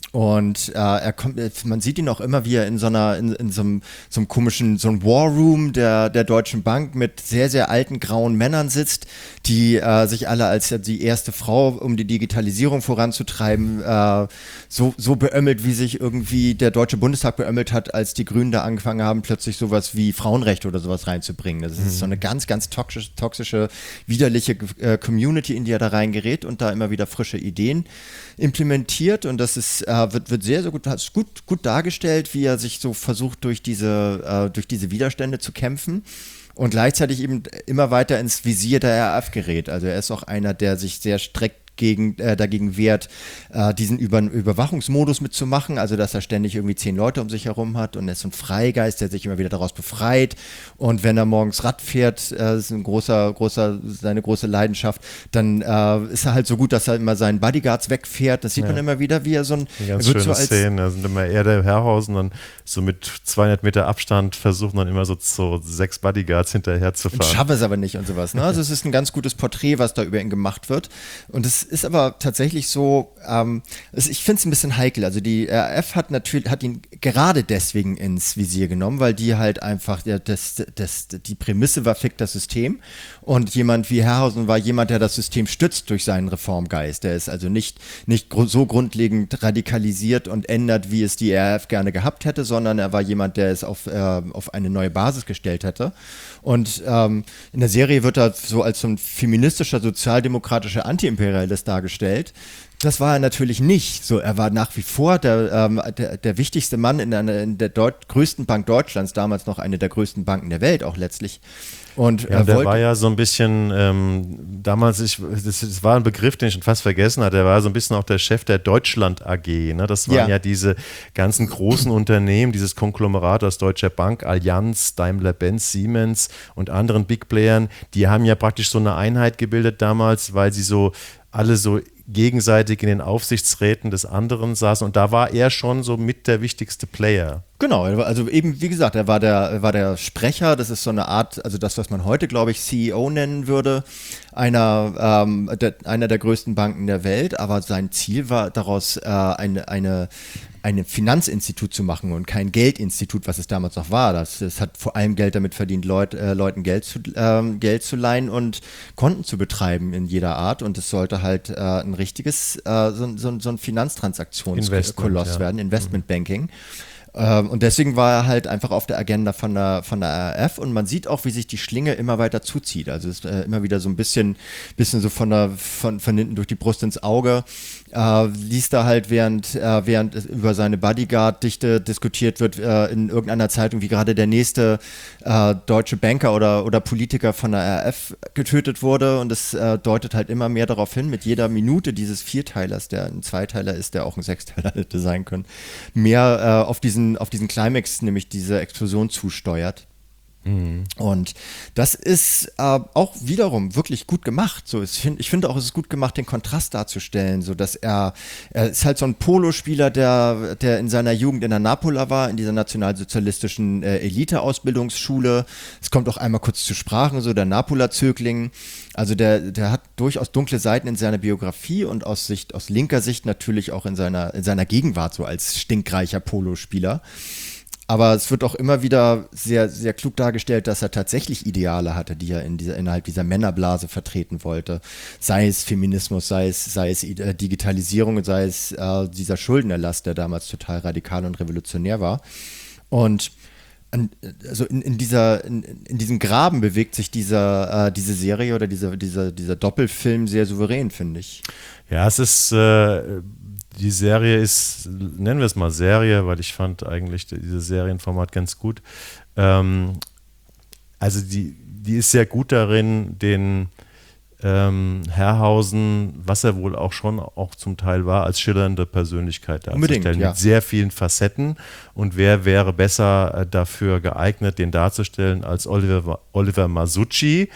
Und äh, er kommt, man sieht ihn auch immer, wie er in so einer, in, in so einem, so einem komischen, so einem War Room der, der Deutschen Bank mit sehr, sehr alten grauen Männern sitzt, die äh, sich alle als die erste Frau, um die Digitalisierung voranzutreiben, äh, so, so beömmelt, wie sich irgendwie der Deutsche Bundestag beömmelt hat, als die Grünen da angefangen haben, plötzlich sowas wie Frauenrechte oder sowas reinzubringen. Das ist mhm. so eine ganz, ganz toxische, toxische widerliche äh, Community, in die er da reingerät und da immer wieder frische Ideen implementiert, und das ist äh, wird, wird sehr, sehr gut, gut, gut dargestellt, wie er sich so versucht, durch diese, äh, durch diese Widerstände zu kämpfen und gleichzeitig eben immer weiter ins Visier der R A F gerät. Also er ist auch einer, der sich sehr strikt Gegen, äh, dagegen wehrt, äh, diesen Über- Überwachungsmodus mitzumachen, also dass er ständig irgendwie zehn Leute um sich herum hat, und er ist so ein Freigeist, der sich immer wieder daraus befreit, und wenn er morgens Rad fährt, äh, ist ein großer, großer, seine große Leidenschaft, dann äh, ist er halt so gut, dass er immer seinen Bodyguards wegfährt, das sieht ja. man immer wieder, wie er so ein... Eine ganz schöne so Szene, da sind immer er, der Herrhausen, dann so mit zweihundert Meter Abstand versuchen dann immer so, so sechs Bodyguards hinterher zu fahren. Schaffen es aber nicht und sowas, ne? Also es ist ein ganz gutes Porträt, was da über ihn gemacht wird, und es ist aber tatsächlich so, ähm, also ich finde es ein bisschen heikel. Also die R A F hat natürlich hat ihn gerade deswegen ins Visier genommen, weil die halt einfach, ja, das, das, die Prämisse war, fickt das System. Und jemand wie Herrhausen war jemand, der das System stützt durch seinen Reformgeist. Der ist also nicht, nicht gr- so grundlegend radikalisiert und ändert, wie es die R A F gerne gehabt hätte, sondern er war jemand, der es auf, äh, auf eine neue Basis gestellt hätte. Und ähm, in der Serie wird er so als so ein feministischer, sozialdemokratischer Antiimperialist dargestellt. Das war er natürlich nicht. So, er war nach wie vor der, ähm, der, der wichtigste Mann in, einer, in der Deut- größten Bank Deutschlands, damals noch eine der größten Banken der Welt auch letztlich. Und ja, der war ja so ein bisschen, ähm, damals, ich, das, das war ein Begriff, den ich schon fast vergessen hatte, der war so ein bisschen auch der Chef der Deutschland A G. Ne? Das waren ja. ja diese ganzen großen Unternehmen, dieses Konglomerat aus Deutscher Bank, Allianz, Daimler-Benz, Siemens und anderen Big Playern, die haben ja praktisch so eine Einheit gebildet damals, weil sie so alle so gegenseitig in den Aufsichtsräten des anderen saßen, und da war er schon so mit der wichtigste Player. Genau, also eben, wie gesagt, er war der, er war der Sprecher, das ist so eine Art, also das, was man heute, glaube ich, C E O nennen würde, einer, ähm, der, einer der größten Banken der Welt, aber sein Ziel war daraus, äh, eine, eine, ein Finanzinstitut zu machen und kein Geldinstitut, was es damals noch war. Das, das hat vor allem Geld damit verdient, Leut, äh, Leuten Geld zu, ähm, Geld zu leihen und Konten zu betreiben in jeder Art, und es sollte halt äh, ein richtiges, äh, so, so, so ein Finanztransaktionskoloss ja. werden, Investmentbanking. Mhm. Und deswegen war er halt einfach auf der Agenda von der, von der R A F, und man sieht auch, wie sich die Schlinge immer weiter zuzieht. Also es ist äh, immer wieder so ein bisschen, bisschen so von, der, von, von hinten durch die Brust ins Auge. Äh, liest da halt, während, äh, während über seine Bodyguard-Dichte diskutiert wird, äh, in irgendeiner Zeitung, wie gerade der nächste äh, deutsche Banker oder, oder Politiker von der R A F getötet wurde, und es äh, deutet halt immer mehr darauf hin, mit jeder Minute dieses Vierteilers, der ein Zweiteiler ist, der auch ein Sechsteiler hätte sein können, mehr äh, auf diesen auf diesen Climax, nämlich diese Explosion zusteuert. Mhm. Und das ist äh, auch wiederum wirklich gut gemacht. So, ich finde ich find auch, es ist gut gemacht, den Kontrast darzustellen, so dass er, er ist halt so ein Polospieler, der, der in seiner Jugend in der Napola war, in dieser nationalsozialistischen äh, Elite-Ausbildungsschule. Es kommt auch einmal kurz zu Sprachen, so der Napola-Zögling. Also der, der hat durchaus dunkle Seiten in seiner Biografie und aus Sicht, aus linker Sicht natürlich auch in seiner, in seiner Gegenwart so als stinkreicher Polospieler. Aber es wird auch immer wieder sehr, sehr klug dargestellt, dass er tatsächlich Ideale hatte, die er in dieser, innerhalb dieser Männerblase vertreten wollte. Sei es Feminismus, sei es, sei es Digitalisierung, sei es äh, dieser Schuldenerlass, der damals total radikal und revolutionär war. Und An, also in, in, dieser, in, in diesem Graben bewegt sich dieser, äh, diese Serie oder dieser, dieser, dieser Doppelfilm sehr souverän, finde ich. Ja, es ist, äh, die Serie ist, nennen wir es mal Serie, weil ich fand eigentlich dieses Serienformat ganz gut. Ähm, also die, die ist sehr gut darin, den ähm, Herrhausen, was er wohl auch schon auch zum Teil war, als schillernde Persönlichkeit darzustellen, ja. mit sehr vielen Facetten. Und wer wäre besser äh, dafür geeignet, den darzustellen, als Oliver, Oliver Masucci,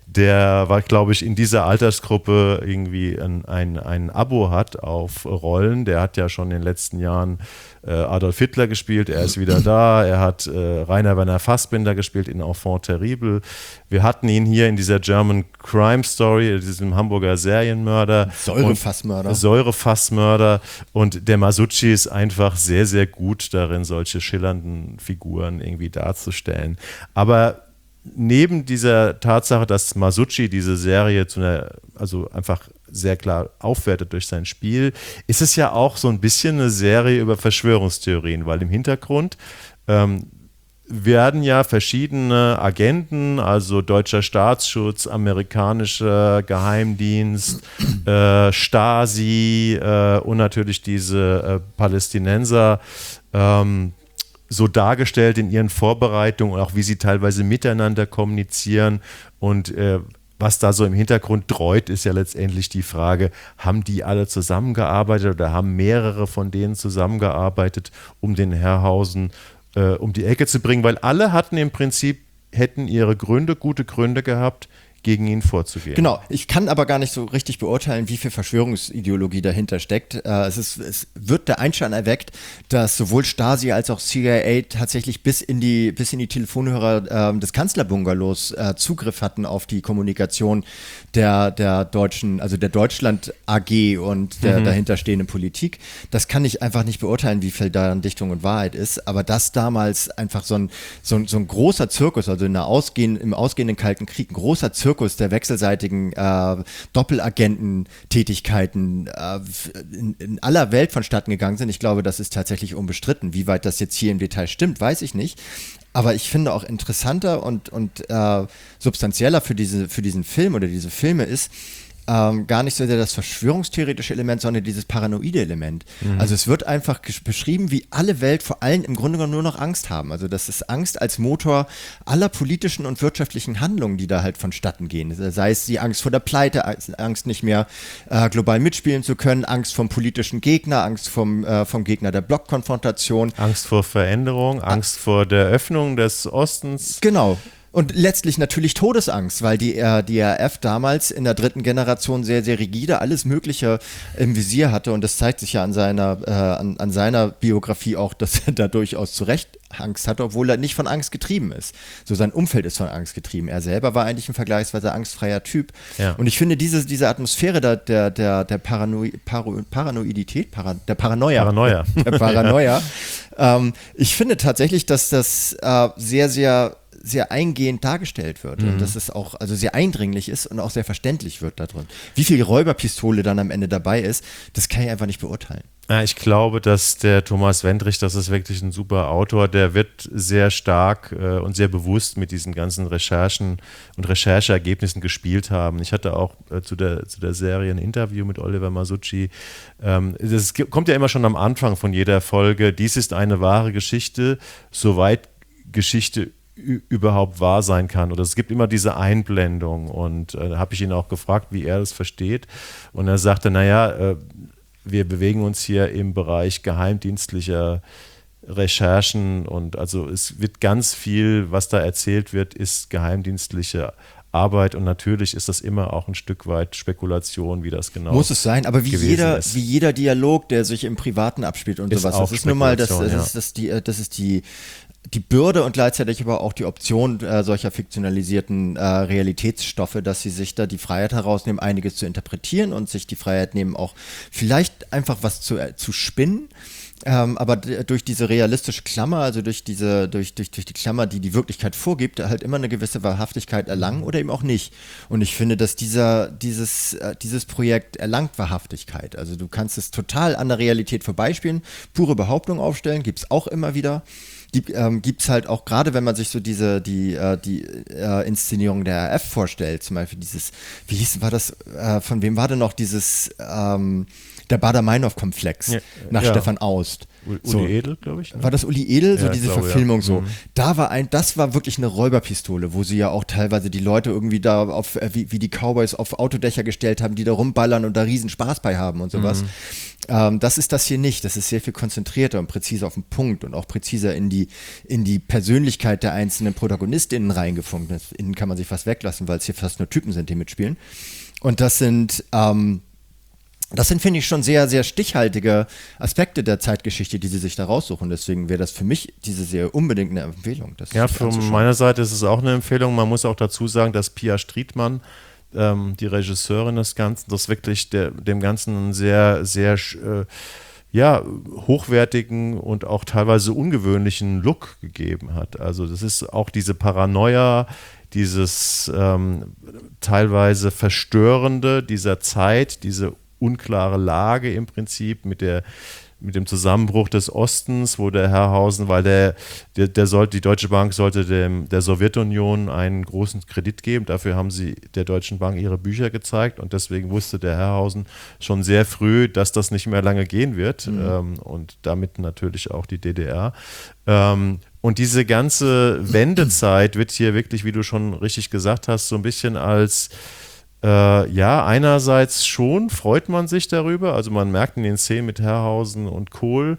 der, war, glaube ich, in dieser Altersgruppe irgendwie ein, ein, ein Abo hat auf Rollen. Der hat ja schon in den letzten Jahren äh, Adolf Hitler gespielt, er ist wieder da. Er hat äh, Rainer Werner Fassbinder gespielt in Enfant Terrible. Wir hatten ihn hier in dieser German Crime Story, diesem Hamburger Serienmörder. Säurefassmörder. Säurefassmörder. Und der Masucci ist einfach sehr, sehr gut darin, solche schillernden Figuren irgendwie darzustellen. Aber neben dieser Tatsache, dass Masucci diese Serie zu einer, also einfach sehr klar aufwertet durch sein Spiel, ist es ja auch so ein bisschen eine Serie über Verschwörungstheorien, weil im Hintergrund ähm, werden ja verschiedene Agenten, also deutscher Staatsschutz, amerikanischer Geheimdienst, äh, Stasi äh, und natürlich diese äh, Palästinenser ähm, so dargestellt in ihren Vorbereitungen und auch wie sie teilweise miteinander kommunizieren und äh, was da so im Hintergrund dreut, ist ja letztendlich die Frage, haben die alle zusammengearbeitet oder haben mehrere von denen zusammengearbeitet, um den Herrhausen äh, um die Ecke zu bringen, weil alle hatten im Prinzip, hätten ihre Gründe, gute Gründe gehabt, gegen ihn vorzugehen. Genau, ich kann aber gar nicht so richtig beurteilen, wie viel Verschwörungsideologie dahinter steckt. Äh, es, ist, es wird der Einschein erweckt, dass sowohl Stasi als auch C I A tatsächlich bis in die, bis in die Telefonhörer äh, des Kanzlerbungalows äh, Zugriff hatten auf die Kommunikation der, der deutschen, also der Deutschland A G und der mhm. dahinterstehenden Politik. Das kann ich einfach nicht beurteilen, wie viel da an Dichtung und Wahrheit ist, aber dass damals einfach so ein, so ein, so ein großer Zirkus, also in der Ausgehend, im ausgehenden Kalten Krieg, ein großer Zirkus der wechselseitigen äh, Doppelagententätigkeiten äh, in, in aller Welt vonstatten gegangen sind. Ich glaube, das ist tatsächlich unbestritten. Wie weit das jetzt hier im Detail stimmt, weiß ich nicht. Aber ich finde auch interessanter und, und äh, substanzieller für, diese, für diesen Film oder diese Filme ist, Ähm, gar nicht so sehr das verschwörungstheoretische Element, sondern dieses paranoide Element. Mhm. Also es wird einfach gesch- beschrieben, wie alle Welt vor allem im Grunde genommen nur noch Angst haben. Also das ist Angst als Motor aller politischen und wirtschaftlichen Handlungen, die da halt vonstatten gehen. Sei es die Angst vor der Pleite, Angst nicht mehr äh, global mitspielen zu können, Angst vom politischen Gegner, Angst vom, äh, vom Gegner der Blockkonfrontation. Angst vor Veränderung, Angst ah. vor der Öffnung des Ostens. Genau. Und letztlich natürlich Todesangst, weil die, äh, die R A F damals in der dritten Generation sehr, sehr rigide alles Mögliche im Visier hatte und das zeigt sich ja an seiner, äh, an, an seiner Biografie auch, dass er da durchaus zu Recht Angst hatte, obwohl er nicht von Angst getrieben ist. So sein Umfeld ist von Angst getrieben. Er selber war eigentlich ein vergleichsweise angstfreier Typ. Ja. Und ich finde diese, diese Atmosphäre der, der, der, der Paranoi, Paro, Paranoidität, Para, der Paranoia, Paranoia. Der Paranoia. ja. ähm, ich finde tatsächlich, dass das äh, sehr, sehr sehr eingehend dargestellt wird mhm. und dass es auch also sehr eindringlich ist und auch sehr verständlich wird da drin. Wie viel Räuberpistole dann am Ende dabei ist, das kann ich einfach nicht beurteilen. Ja, ich glaube, dass der Thomas Wendrich, das ist wirklich ein super Autor, der wird sehr stark äh, und sehr bewusst mit diesen ganzen Recherchen und Rechercheergebnissen gespielt haben. Ich hatte auch äh, zu, der, zu der Serie ein Interview mit Oliver Masucci. Ähm, das kommt ja immer schon am Anfang von jeder Folge. Dies ist eine wahre Geschichte, soweit Geschichte überhaupt wahr sein kann. Oder es gibt immer diese Einblendung und äh, da habe ich ihn auch gefragt, wie er das versteht und er sagte, naja, äh, wir bewegen uns hier im Bereich geheimdienstlicher Recherchen und also es wird ganz viel, was da erzählt wird, ist geheimdienstliche Arbeit und natürlich ist das immer auch ein Stück weit Spekulation, wie das genau muss es sein, aber wie jeder, ist. wie jeder Dialog, der sich im Privaten abspielt und ist sowas, das ist nun mal, das, das, ja. ist, das, die, das ist die die Bürde und gleichzeitig aber auch die Option äh, solcher fiktionalisierten äh, Realitätsstoffe, dass sie sich da die Freiheit herausnehmen, einiges zu interpretieren und sich die Freiheit nehmen, auch vielleicht einfach was zu, äh, zu spinnen. Ähm, aber d- durch diese realistische Klammer, also durch diese, durch, durch, durch die Klammer, die die Wirklichkeit vorgibt, halt immer eine gewisse Wahrhaftigkeit erlangen oder eben auch nicht. Und ich finde, dass dieser, dieses, äh, dieses Projekt erlangt Wahrhaftigkeit. Also du kannst es total an der Realität vorbeispielen, pure Behauptung aufstellen, gibt es auch immer wieder. Die ähm, gibt es halt auch, gerade wenn man sich so diese, die, äh, die äh, Inszenierung der R A F vorstellt, zum Beispiel dieses, wie hieß, war das, äh, von wem war denn noch dieses, ähm, der Bader-Meinhof-Komplex ja, nach ja. Stefan Aust. Uli so. Edel, glaube ich. Ne? War das Uli Edel, so ja, diese glaube, Verfilmung ja. so. Mhm. Da war ein, das war wirklich eine Räuberpistole, wo sie ja auch teilweise die Leute irgendwie da auf, äh, wie, wie die Cowboys auf Autodächer gestellt haben, die da rumballern und da riesen Spaß bei haben und sowas. Mhm. Ähm, das ist das hier nicht. Das ist sehr viel konzentrierter und präziser auf den Punkt und auch präziser in die, in die Persönlichkeit der einzelnen ProtagonistInnen reingefunkt. Innen kann man sich fast weglassen, weil es hier fast nur Typen sind, die mitspielen. Und das sind, ähm, das sind, finde ich, schon sehr, sehr stichhaltige Aspekte der Zeitgeschichte, die sie sich da raussuchen. Deswegen wäre das für mich diese Serie unbedingt eine Empfehlung. Das ja, von meiner Seite ist es auch eine Empfehlung. Man muss auch dazu sagen, dass Pia Striedmann, ähm, die Regisseurin des Ganzen, das wirklich der, dem Ganzen einen sehr, sehr äh, ja, hochwertigen und auch teilweise ungewöhnlichen Look gegeben hat. Also das ist auch diese Paranoia, dieses ähm, teilweise Verstörende dieser Zeit, diese unklare Lage im Prinzip mit der mit dem Zusammenbruch des Ostens, wo der Herrhausen, weil der, der, der sollte, die Deutsche Bank sollte dem, der Sowjetunion einen großen Kredit geben. Dafür haben sie der Deutschen Bank ihre Bücher gezeigt und deswegen wusste der Herrhausen schon sehr früh, dass das nicht mehr lange gehen wird mhm. ähm, und damit natürlich auch die D D R. Ähm, und diese ganze Wendezeit wird hier wirklich, wie du schon richtig gesagt hast, so ein bisschen als Äh, ja, einerseits schon freut man sich darüber, also man merkt in den Szenen mit Herrhausen und Kohl,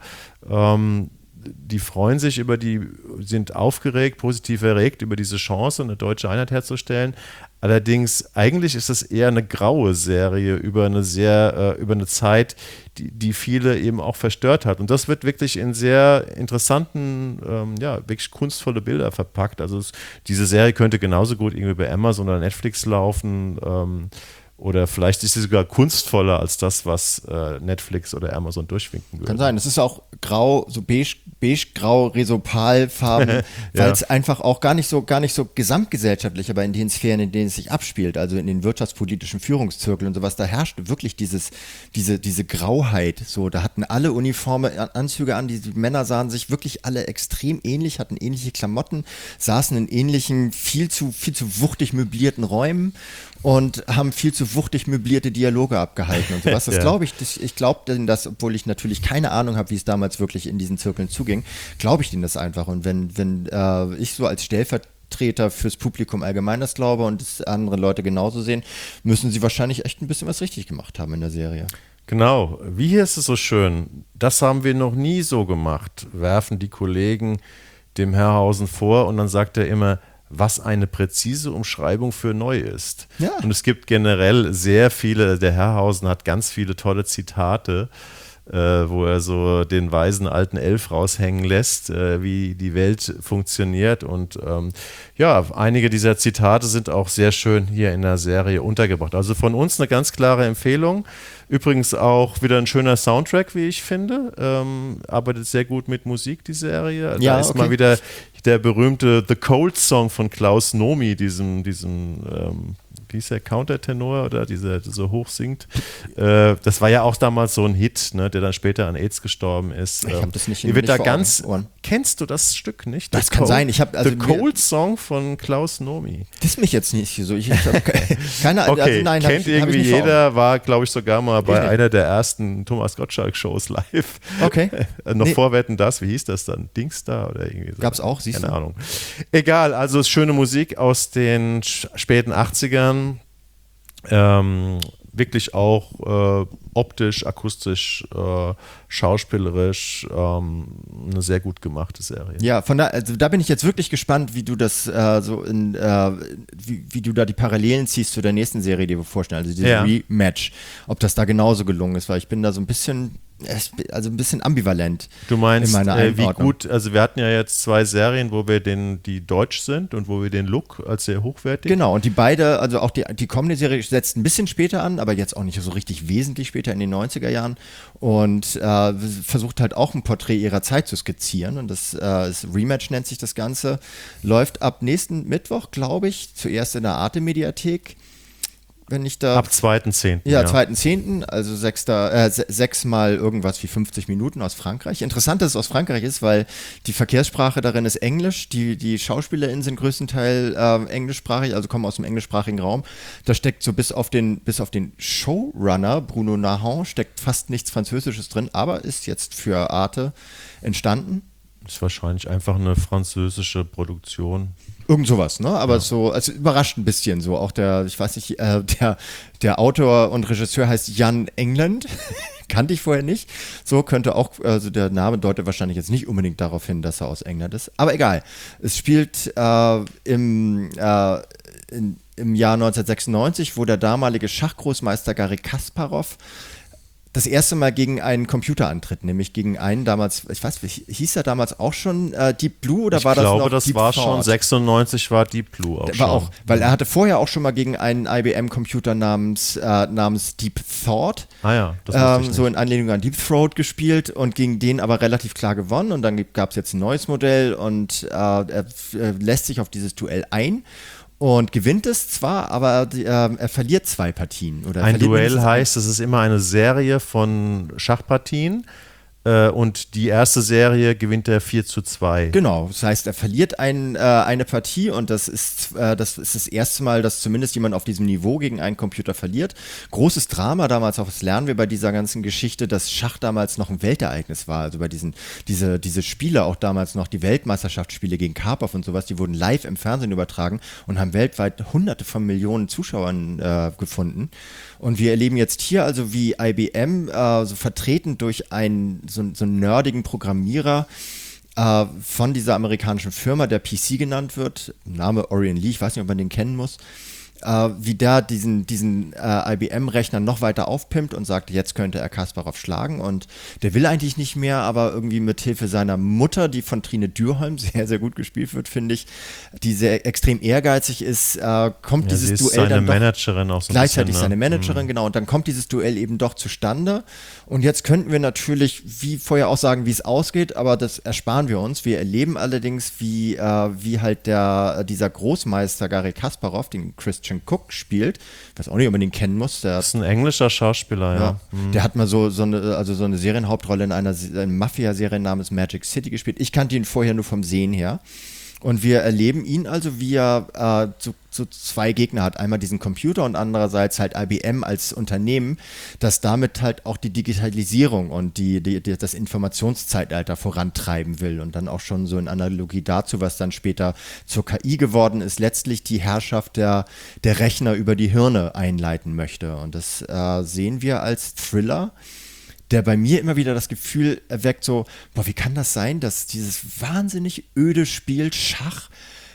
ähm, die freuen sich über die, sind aufgeregt, positiv erregt über diese Chance, eine deutsche Einheit herzustellen. Allerdings, eigentlich ist es eher eine graue Serie über eine sehr, äh, über eine Zeit, die, die viele eben auch verstört hat. Und das wird wirklich in sehr interessanten, ähm, ja, wirklich kunstvolle Bilder verpackt. Also es, diese Serie könnte genauso gut irgendwie bei Amazon oder Netflix laufen. Ähm, Oder vielleicht ist sie sogar kunstvoller als das, was äh, Netflix oder Amazon durchwinken würde. Kann sein. Es ist auch grau, so beige, beige-grau, Resopalfarben, ja. Weil es einfach auch gar nicht so, gar nicht so gesamtgesellschaftlich, aber in den Sphären, in denen es sich abspielt, also in den wirtschaftspolitischen Führungszirkeln und sowas, da herrscht wirklich dieses, diese, diese Grauheit. So, da hatten alle Uniforme, Anzüge an, die, die Männer sahen sich wirklich alle extrem ähnlich, hatten ähnliche Klamotten, saßen in ähnlichen, viel zu, viel zu wuchtig möblierten Räumen und haben viel zu wuchtig möblierte Dialoge abgehalten und sowas. Das ja. glaube ich, das, ich glaube denen das, obwohl ich natürlich keine Ahnung habe, wie es damals wirklich in diesen Zirkeln zuging, glaube ich denen das einfach. Und wenn, wenn äh, ich so als Stellvertreter fürs Publikum allgemein das glaube und das andere Leute genauso sehen, müssen sie wahrscheinlich echt ein bisschen was richtig gemacht haben in der Serie. Genau. Wie hier ist es so schön. Das haben wir noch nie so gemacht, werfen die Kollegen dem Herrhausen vor und dann sagt er immer, was eine präzise Umschreibung für neu ist. Ja. Und es gibt generell sehr viele, der Herrhausen hat ganz viele tolle Zitate, äh, wo er so den weisen alten Elf raushängen lässt, äh, wie die Welt funktioniert. Und ähm, ja, einige dieser Zitate sind auch sehr schön hier in der Serie untergebracht. Also von uns eine ganz klare Empfehlung. Übrigens auch wieder ein schöner Soundtrack, wie ich finde. Ähm, arbeitet sehr gut mit Musik, die Serie. Da ja, ist okay. mal wieder der berühmte The Cold Song von Klaus Nomi, diesem, diesem ähm, wie ist der, Countertenor oder dieser, der so hoch singt. Äh, das war ja auch damals so ein Hit, ne, der dann später an AIDS gestorben ist. Ich habe das nicht in wird nicht da ganz. Ohren. Kennst du das Stück nicht? Das The kann Cold, sein. Ich hab, also The Cold Song von Klaus Nomi. Das ist mich jetzt nicht so. Ich, ich habe keine Ahnung. Okay, also nein, kennt ich, irgendwie jeder, war glaube ich sogar mal bei einer der ersten Thomas Gottschalk-Shows live. Okay. Noch nee. vorwetten das, wie hieß das dann? Dingstar oder irgendwie so. Gab's auch, siehst du? Keine Ahnung. Egal, also es ist schöne Musik aus den späten achtzigern. Ähm, wirklich auch äh, optisch, akustisch, äh, schauspielerisch ähm, eine sehr gut gemachte Serie. Ja, von da, also da bin ich jetzt wirklich gespannt, wie du das äh, so in, äh, wie, wie du da die Parallelen ziehst zu der nächsten Serie, die wir vorstellen, also diese ja. Rematch, ob das da genauso gelungen ist, weil ich bin da so ein bisschen also ein bisschen ambivalent. Du meinst, in meiner äh, wie Einordnung. gut, also wir hatten ja jetzt zwei Serien, wo wir den, die deutsch sind und wo wir den Look als sehr hochwertig. Genau, und die beide, also auch die, die kommende Serie setzt ein bisschen später an, aber jetzt auch nicht so richtig wesentlich später in den neunziger Jahren und äh, versucht halt auch ein Porträt ihrer Zeit zu skizzieren und das, äh, das Rematch nennt sich das Ganze, läuft ab nächsten Mittwoch, glaube ich, zuerst in der Arte-Mediathek. Wenn ich da, Ab zweiten zehnten Ja, ja. zweiten zehnten also sechster, äh, sechsmal irgendwas wie fünfzig Minuten aus Frankreich. Interessant, dass es aus Frankreich ist, weil die Verkehrssprache darin ist Englisch. Die, die SchauspielerInnen sind größtenteils äh, englischsprachig, also kommen aus dem englischsprachigen Raum. Da steckt so bis auf den, bis auf den Showrunner Bruno Nahon steckt fast nichts Französisches drin, aber ist jetzt für Arte entstanden. Das ist wahrscheinlich einfach eine französische Produktion. Irgend sowas, ne? Aber ja. so, also überrascht ein bisschen so. Auch der, ich weiß nicht, äh, der, der Autor und Regisseur heißt Jan England. Kannte ich vorher nicht. So könnte auch, also der Name deutet wahrscheinlich jetzt nicht unbedingt darauf hin, dass er aus England ist. Aber egal. Es spielt äh, im, äh, in, im Jahr neunzehnhundertsechsundneunzig, wo der damalige Schachgroßmeister Garry Kasparov das erste Mal gegen einen Computer antritt, nämlich gegen einen damals, ich weiß, hieß er damals auch schon äh, Deep Blue oder ich war das noch Ich glaube, das Deep war Thought? schon, sechsundneunzig war Deep Blue auch war schon. Auch, weil er hatte vorher auch schon mal gegen einen I B M-Computer namens, äh, namens Deep Thought, ah ja, das ähm, ich so in Anlehnung an Deep Throat gespielt und gegen den aber relativ klar gewonnen und dann gab es jetzt ein neues Modell und äh, er äh, lässt sich auf dieses Duell ein. Und gewinnt es zwar, aber äh, er verliert zwei Partien. Oder ein Duell heißt, es ist immer eine Serie von Schachpartien äh, und die erste Serie gewinnt er vier zu zwei. Genau, das heißt, er verliert ein, äh, eine Partie und das ist, äh, das ist das erste Mal, dass zumindest jemand auf diesem Niveau gegen einen Computer verliert. Großes Drama damals, auch das lernen wir bei dieser ganzen Geschichte, dass Schach damals noch ein Weltereignis war. Also bei diesen, diese, diese Spiele, auch damals noch die Weltmeisterschaftsspiele gegen Karpov und sowas, die wurden live im Fernsehen übertragen und haben weltweit hunderte von Millionen Zuschauern äh, gefunden. Und wir erleben jetzt hier also, wie I B M, äh, so vertreten durch einen so, so einen nerdigen Programmierer äh, von dieser amerikanischen Firma, der P C genannt wird, Name Orion Lee, ich weiß nicht, ob man den kennen muss, äh, wie der diesen, diesen äh, I B M-Rechner noch weiter aufpimpt und sagt, jetzt könnte er Kasparov schlagen und der will eigentlich nicht mehr, aber irgendwie mit Hilfe seiner Mutter, die von Trine Dürholm sehr, sehr gut gespielt wird, finde ich, die sehr extrem ehrgeizig ist, äh, kommt ja, dieses sie ist Duell seine dann doch Managerin auch so ein gleichzeitig bisschen, ne? seine Managerin, mhm. genau, und dann kommt dieses Duell eben doch zustande und jetzt könnten wir natürlich, wie vorher auch sagen, wie es ausgeht, aber das ersparen wir uns. Wir erleben allerdings, wie, äh, wie halt der, dieser Großmeister Garry Kasparov, den Christian Cook spielt, ich weiß auch nicht, ob man den kennen muss. Der das ist ein englischer Schauspieler, ja. ja mhm. Der hat mal so, so, eine, also so eine Serienhauptrolle in einer, einer Mafia-Serie namens Magic City gespielt. Ich kannte ihn vorher nur vom Sehen her. Und wir erleben ihn also, wie er äh, so, so zwei Gegner hat. Einmal diesen Computer und andererseits halt I B M als Unternehmen, das damit halt auch die Digitalisierung und die, die, die, das Informationszeitalter vorantreiben will. Und dann auch schon so in Analogie dazu, was dann später zur K I geworden ist, letztlich die Herrschaft der, der Rechner über die Hirne einleiten möchte. Und das äh, sehen wir als Thriller, der bei mir immer wieder das Gefühl erweckt, so, boah, wie kann das sein, dass dieses wahnsinnig öde Spiel Schach,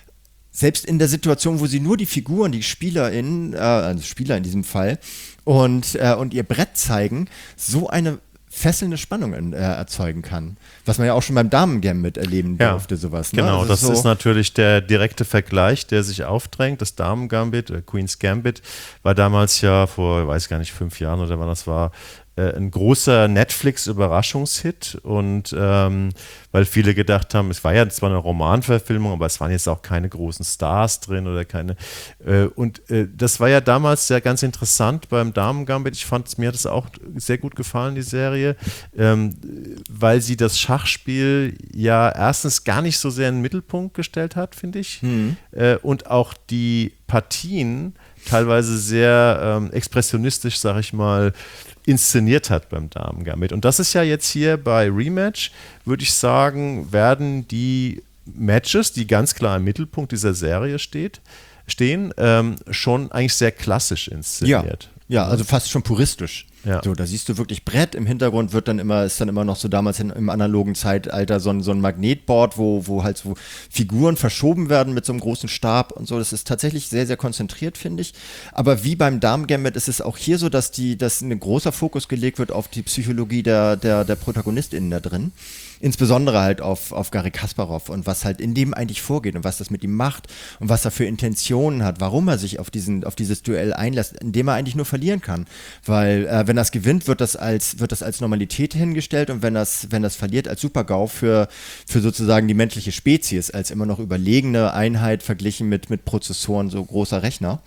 selbst in der Situation, wo sie nur die Figuren, die SpielerInnen, äh, also Spieler in diesem Fall, und, äh, und ihr Brett zeigen, so eine fesselnde Spannung äh, erzeugen kann. Was man ja auch schon beim Damen-Gambit erleben ja, durfte, sowas. Ne? Genau, also das so ist natürlich der direkte Vergleich, der sich aufdrängt. Das Damen-Gambit, äh, Queen's Gambit, war damals ja vor, ich weiß gar nicht, fünf Jahren oder wann das war, ein großer Netflix-Überraschungshit und ähm, weil viele gedacht haben, es war ja zwar eine Romanverfilmung, aber es waren jetzt auch keine großen Stars drin oder keine äh, und äh, das war ja damals sehr ganz interessant beim Damen-Gambit. Ich fand, mir hat es auch sehr gut gefallen, die Serie, ähm, weil sie das Schachspiel ja erstens gar nicht so sehr in den Mittelpunkt gestellt hat, finde ich, mhm. äh, und auch die Partien teilweise sehr ähm, expressionistisch, sag ich mal, inszeniert hat beim Damen-Gambit. Und das ist ja jetzt hier bei Rematch, würde ich sagen, werden die Matches, die ganz klar im Mittelpunkt dieser Serie steht, stehen, ähm, schon eigentlich sehr klassisch inszeniert. Ja, ja, also fast schon puristisch. Ja. So, da siehst du wirklich Brett, im Hintergrund wird dann immer, ist dann immer noch so damals in, im analogen Zeitalter so ein, so ein Magnetboard, wo, wo halt so Figuren verschoben werden mit so einem großen Stab und so. Das ist tatsächlich sehr, sehr konzentriert, finde ich. Aber wie beim Damen-Gambit ist es auch hier so, dass die, dass ein großer Fokus gelegt wird auf die Psychologie der, der, der ProtagonistInnen da drin. Insbesondere halt auf, auf Garry Kasparov und was halt in dem eigentlich vorgeht und was das mit ihm macht und was er für Intentionen hat, warum er sich auf, diesen, auf dieses Duell einlässt, in dem er eigentlich nur verlieren kann. Weil äh, wenn er es gewinnt, wird das als, wird das als Normalität hingestellt und wenn das, wenn das verliert, als Super-GAU für, für sozusagen die menschliche Spezies, als immer noch überlegene Einheit verglichen mit, mit Prozessoren so großer Rechner.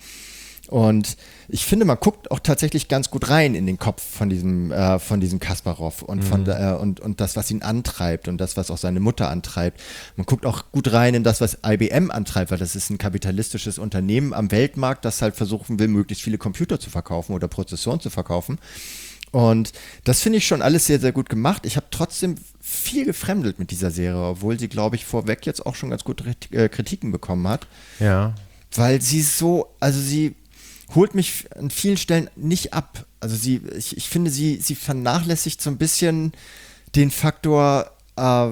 Und ich finde, man guckt auch tatsächlich ganz gut rein in den Kopf von diesem, äh, von diesem Kasparov und, von, mhm. äh, und, und das, was ihn antreibt und das, was auch seine Mutter antreibt. Man guckt auch gut rein in das, was I B M antreibt, weil das ist ein kapitalistisches Unternehmen am Weltmarkt, das halt versuchen will, möglichst viele Computer zu verkaufen oder Prozessoren zu verkaufen. Und das finde ich schon alles sehr, sehr gut gemacht. Ich habe trotzdem viel gefremdelt mit dieser Serie, obwohl sie, glaube ich, vorweg jetzt auch schon ganz gute Kritiken bekommen hat. Ja. Weil sie so, also sie holt mich an vielen Stellen nicht ab. Also sie, ich, ich finde, sie, sie vernachlässigt so ein bisschen den Faktor äh,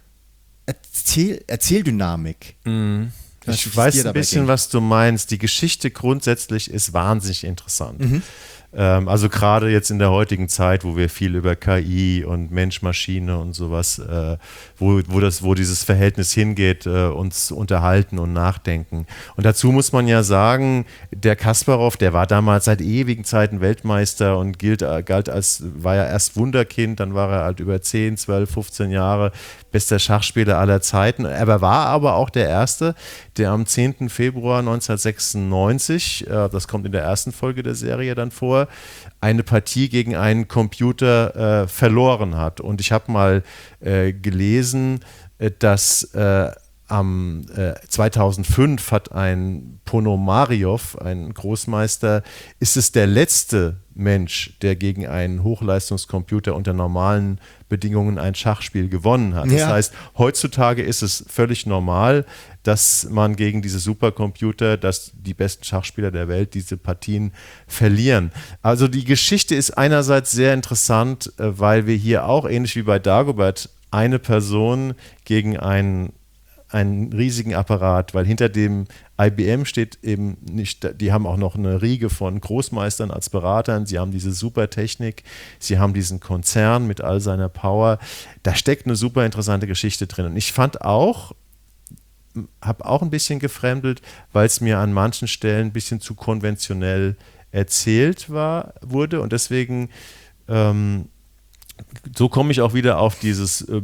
Erzähl, Erzähldynamik. Mhm. Was, ich weiß ein bisschen, ging. was du meinst. Die Geschichte grundsätzlich ist wahnsinnig interessant. Mhm. Ähm, also gerade jetzt in der heutigen Zeit, wo wir viel über K I und Mensch-Maschine und sowas, äh, wo, wo, das, wo dieses Verhältnis hingeht, äh, uns unterhalten und nachdenken. Und dazu muss man ja sagen, der Kasparov, der war damals seit ewigen Zeiten Weltmeister und gilt, galt als, war ja erst Wunderkind, dann war er halt über zehn, zwölf, fünfzehn Jahre bester Schachspieler aller Zeiten. Er war aber auch der Erste, der am zehnten Februar neunzehnhundertsechsundneunzig, äh, das kommt in der ersten Folge der Serie dann vor, eine Partie gegen einen Computer äh, verloren hat. Und ich habe mal äh, gelesen, äh, dass äh, am äh, zweitausendfünf hat ein Ponomaryov, ein Großmeister, ist es der letzte Mensch, der gegen einen Hochleistungscomputer unter normalen Bedingungen ein Schachspiel gewonnen hat. Ja. Das heißt, heutzutage ist es völlig normal, dass man gegen diese Supercomputer, dass die besten Schachspieler der Welt diese Partien verlieren. Also die Geschichte ist einerseits sehr interessant, weil wir hier auch, ähnlich wie bei Dagobert, eine Person gegen einen einen riesigen Apparat, weil hinter dem I B M steht eben nicht, die haben auch noch eine Riege von Großmeistern als Beratern, sie haben diese super Technik, sie haben diesen Konzern mit all seiner Power, da steckt eine super interessante Geschichte drin. Und ich fand auch, habe auch ein bisschen gefremdelt, weil es mir an manchen Stellen ein bisschen zu konventionell erzählt war, wurde und deswegen ähm, so komme ich auch wieder auf dieses äh,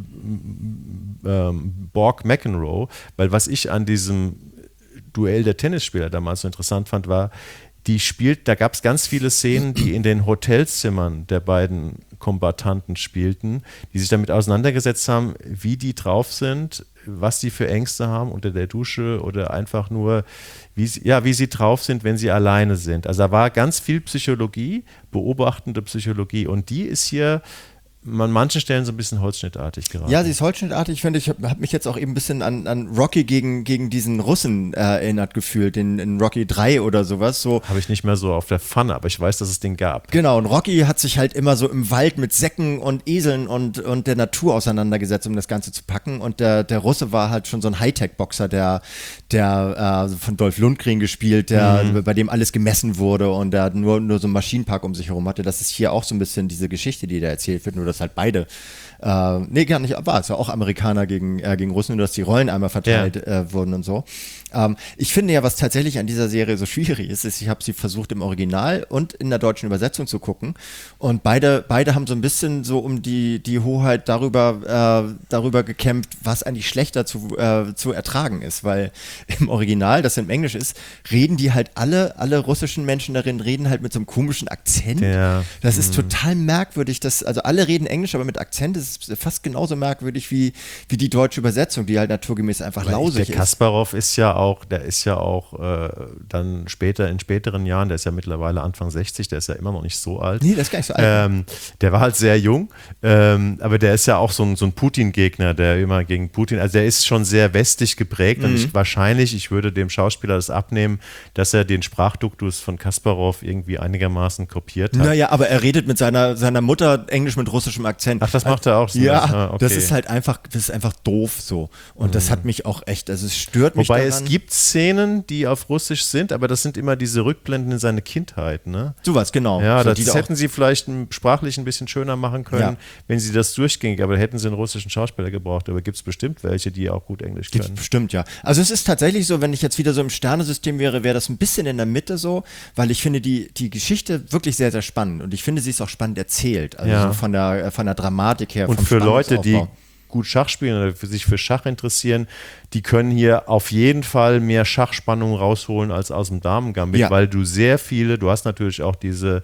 ähm, Borg-McEnroe, weil was ich an diesem Duell der Tennisspieler damals so interessant fand, war, die spielt, da gab es ganz viele Szenen, die in den Hotelzimmern der beiden Kombattanten spielten, die sich damit auseinandergesetzt haben, wie die drauf sind, was sie für Ängste haben unter der Dusche oder einfach nur, wie sie, ja, wie sie drauf sind, wenn sie alleine sind. Also da war ganz viel Psychologie, beobachtende Psychologie und die ist hier an manchen Stellen so ein bisschen holzschnittartig gerade. Ja, sie ist holzschnittartig, finde ich. Habe mich jetzt auch eben ein bisschen an, an Rocky gegen, gegen diesen Russen äh, erinnert gefühlt, in, in Rocky drei oder sowas. So. Habe ich nicht mehr so auf der Pfanne, aber ich weiß, dass es den gab. Genau, und Rocky hat sich halt immer so im Wald mit Säcken und Eseln und, und der Natur auseinandergesetzt, um das Ganze zu packen. Und der, der Russe war halt schon so ein Hightech-Boxer, der, der äh, von Dolph Lundgren gespielt, der, mhm. bei dem alles gemessen wurde und der nur, nur so einen Maschinenpark um sich herum hatte. Das ist hier auch so ein bisschen diese Geschichte, die da erzählt wird, nur dass halt beide, äh, nee, gar nicht, war es ja auch Amerikaner gegen, äh, gegen Russen, nur dass die Rollen einmal verteilt ja. äh, wurden und so. Ähm, ich finde ja, was tatsächlich an dieser Serie so schwierig ist, ist, ich habe sie versucht im Original und in der deutschen Übersetzung zu gucken und beide, beide haben so ein bisschen so um die, die Hoheit darüber, äh, darüber gekämpft, was eigentlich schlechter zu, äh, zu ertragen ist, weil im Original, das im Englisch ist, reden die halt alle, alle russischen Menschen darin reden halt mit so einem komischen Akzent. Ja. Das ist mhm. total merkwürdig, dass, also alle reden Englisch, aber mit Akzent. Das ist fast genauso merkwürdig wie, wie die deutsche Übersetzung, die halt naturgemäß einfach Weil lausig ist. Der Kasparov ist ja auch, der ist ja auch äh, dann später, in späteren Jahren, der ist ja mittlerweile Anfang sechzig, der ist ja immer noch nicht so alt. Nee, der ist gar nicht so alt. Ähm, der war halt sehr jung, ähm, aber der ist ja auch so ein, so ein Putin-Gegner, der immer gegen Putin, also der ist schon sehr westlich geprägt mhm. und ich, wahrscheinlich, ich würde dem Schauspieler das abnehmen, dass er den Sprachduktus von Kasparov irgendwie einigermaßen kopiert hat. Naja, aber er redet mit seiner, seiner Mutter Englisch mit russischem Akzent. Ach, das macht er auch so. Ja, ah, okay. das ist halt einfach, das ist einfach doof so. Und mhm. das hat mich auch echt, also es stört mich Wobei daran. Es gibt Szenen, die auf Russisch sind, aber das sind immer diese Rückblenden in seine Kindheit, ne? Sowas, genau. Ja, so, das da hätten sie vielleicht sprachlich ein bisschen schöner machen können, ja. wenn sie das durchgängig, aber da hätten sie einen russischen Schauspieler gebraucht, aber gibt es bestimmt welche, die auch gut Englisch können. Gibt's bestimmt, ja. Also es ist tatsächlich so, wenn ich jetzt wieder so im Sternesystem wäre, wäre das ein bisschen in der Mitte so, weil ich finde die, die Geschichte wirklich sehr, sehr spannend und ich finde, sie ist auch spannend erzählt, also ja. so von der, von der Dramatik her. Und für Leute, die gut Schach spielen oder für sich für Schach interessieren, die können hier auf jeden Fall mehr Schachspannung rausholen als aus dem Damengambit, ja. weil du sehr viele, du hast natürlich auch diese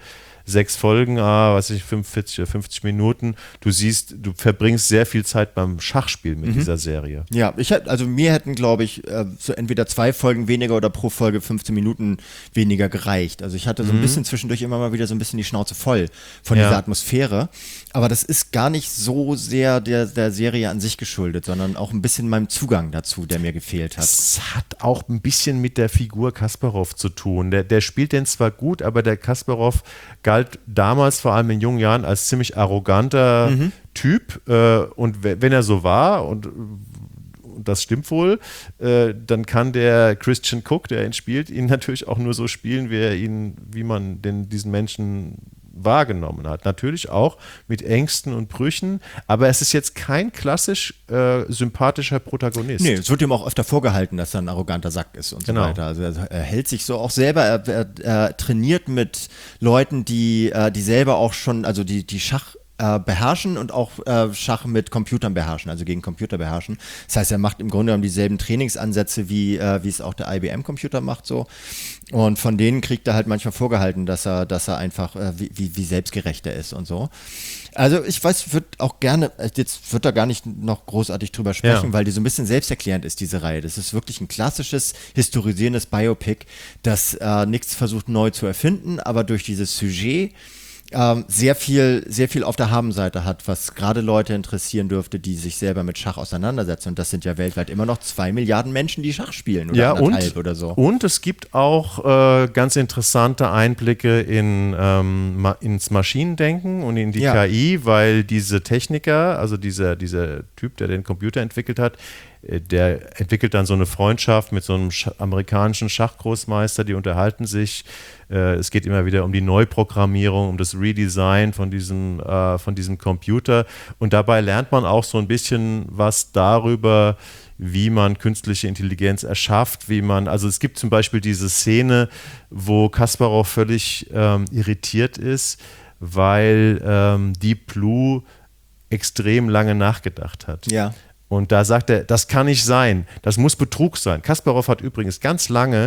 sechs Folgen, ah, weiß ich, fünfundvierzig oder fünfzig Minuten. Du siehst, du verbringst sehr viel Zeit beim Schachspiel mit mhm. dieser Serie. Ja, ich hätte, also mir hätten, glaube ich, so entweder zwei Folgen weniger oder pro Folge fünfzehn Minuten weniger gereicht. Also ich hatte so ein mhm. bisschen zwischendurch immer mal wieder so ein bisschen die Schnauze voll von ja. dieser Atmosphäre. Aber das ist gar nicht so sehr der, der Serie an sich geschuldet, sondern auch ein bisschen meinem Zugang dazu, der mir gefehlt hat. Es hat auch ein bisschen mit der Figur Kasparov zu tun. Der, der spielt den zwar gut, aber der Kasparov galt damals vor allem in jungen Jahren als ziemlich arroganter mhm. Typ. Äh, und wenn er so war, und, und das stimmt wohl, äh, dann kann der Christian Cook, der ihn spielt, ihn natürlich auch nur so spielen, wie er ihn, wie man den, diesen Menschen wahrgenommen hat. Natürlich auch mit Ängsten und Brüchen, aber es ist jetzt kein klassisch äh, sympathischer Protagonist. Nee, es wird ihm auch öfter vorgehalten, dass er ein arroganter Sack ist und genau. so weiter. Also er, er hält sich so auch selber, er, er, er trainiert mit Leuten, die, äh, die selber auch schon, also die, die Schach äh, beherrschen und auch äh, Schach mit Computern beherrschen, also gegen Computer beherrschen. Das heißt, er macht im Grunde genommen dieselben Trainingsansätze, wie, äh, wie es auch der I B M-Computer macht so. Und von denen kriegt er halt manchmal vorgehalten, dass er, dass er einfach äh, wie, wie, wie selbstgerecht er ist und so. Also ich weiß, ich würde auch gerne, jetzt wird da gar nicht noch großartig drüber sprechen, ja. weil die so ein bisschen selbsterklärend ist, diese Reihe. Das ist wirklich ein klassisches, historisierendes Biopic, das äh, nichts versucht neu zu erfinden, aber durch dieses Sujet ähm, sehr viel, sehr viel auf der Habenseite hat, was gerade Leute interessieren dürfte, die sich selber mit Schach auseinandersetzen. Und das sind ja weltweit immer noch zwei Milliarden Menschen, die Schach spielen oder ja, anderthalb und, oder so. Und es gibt auch äh, ganz interessante Einblicke in, ähm, ma- ins Maschinendenken und in die ja. K I, weil diese Techniker, also dieser, dieser Typ, der den Computer entwickelt hat, der entwickelt dann so eine Freundschaft mit so einem Sch- amerikanischen Schachgroßmeister, die unterhalten sich. Äh, es geht immer wieder um die Neuprogrammierung, um das Redesign von diesem, äh, von diesem Computer. Und dabei lernt man auch so ein bisschen was darüber, wie man künstliche Intelligenz erschafft, wie man, also es gibt zum Beispiel diese Szene, wo Kasparov völlig ähm, irritiert ist, weil ähm, Deep Blue extrem lange nachgedacht hat. Ja. Und da sagt er, das kann nicht sein, das muss Betrug sein. Kasparov hat übrigens ganz lange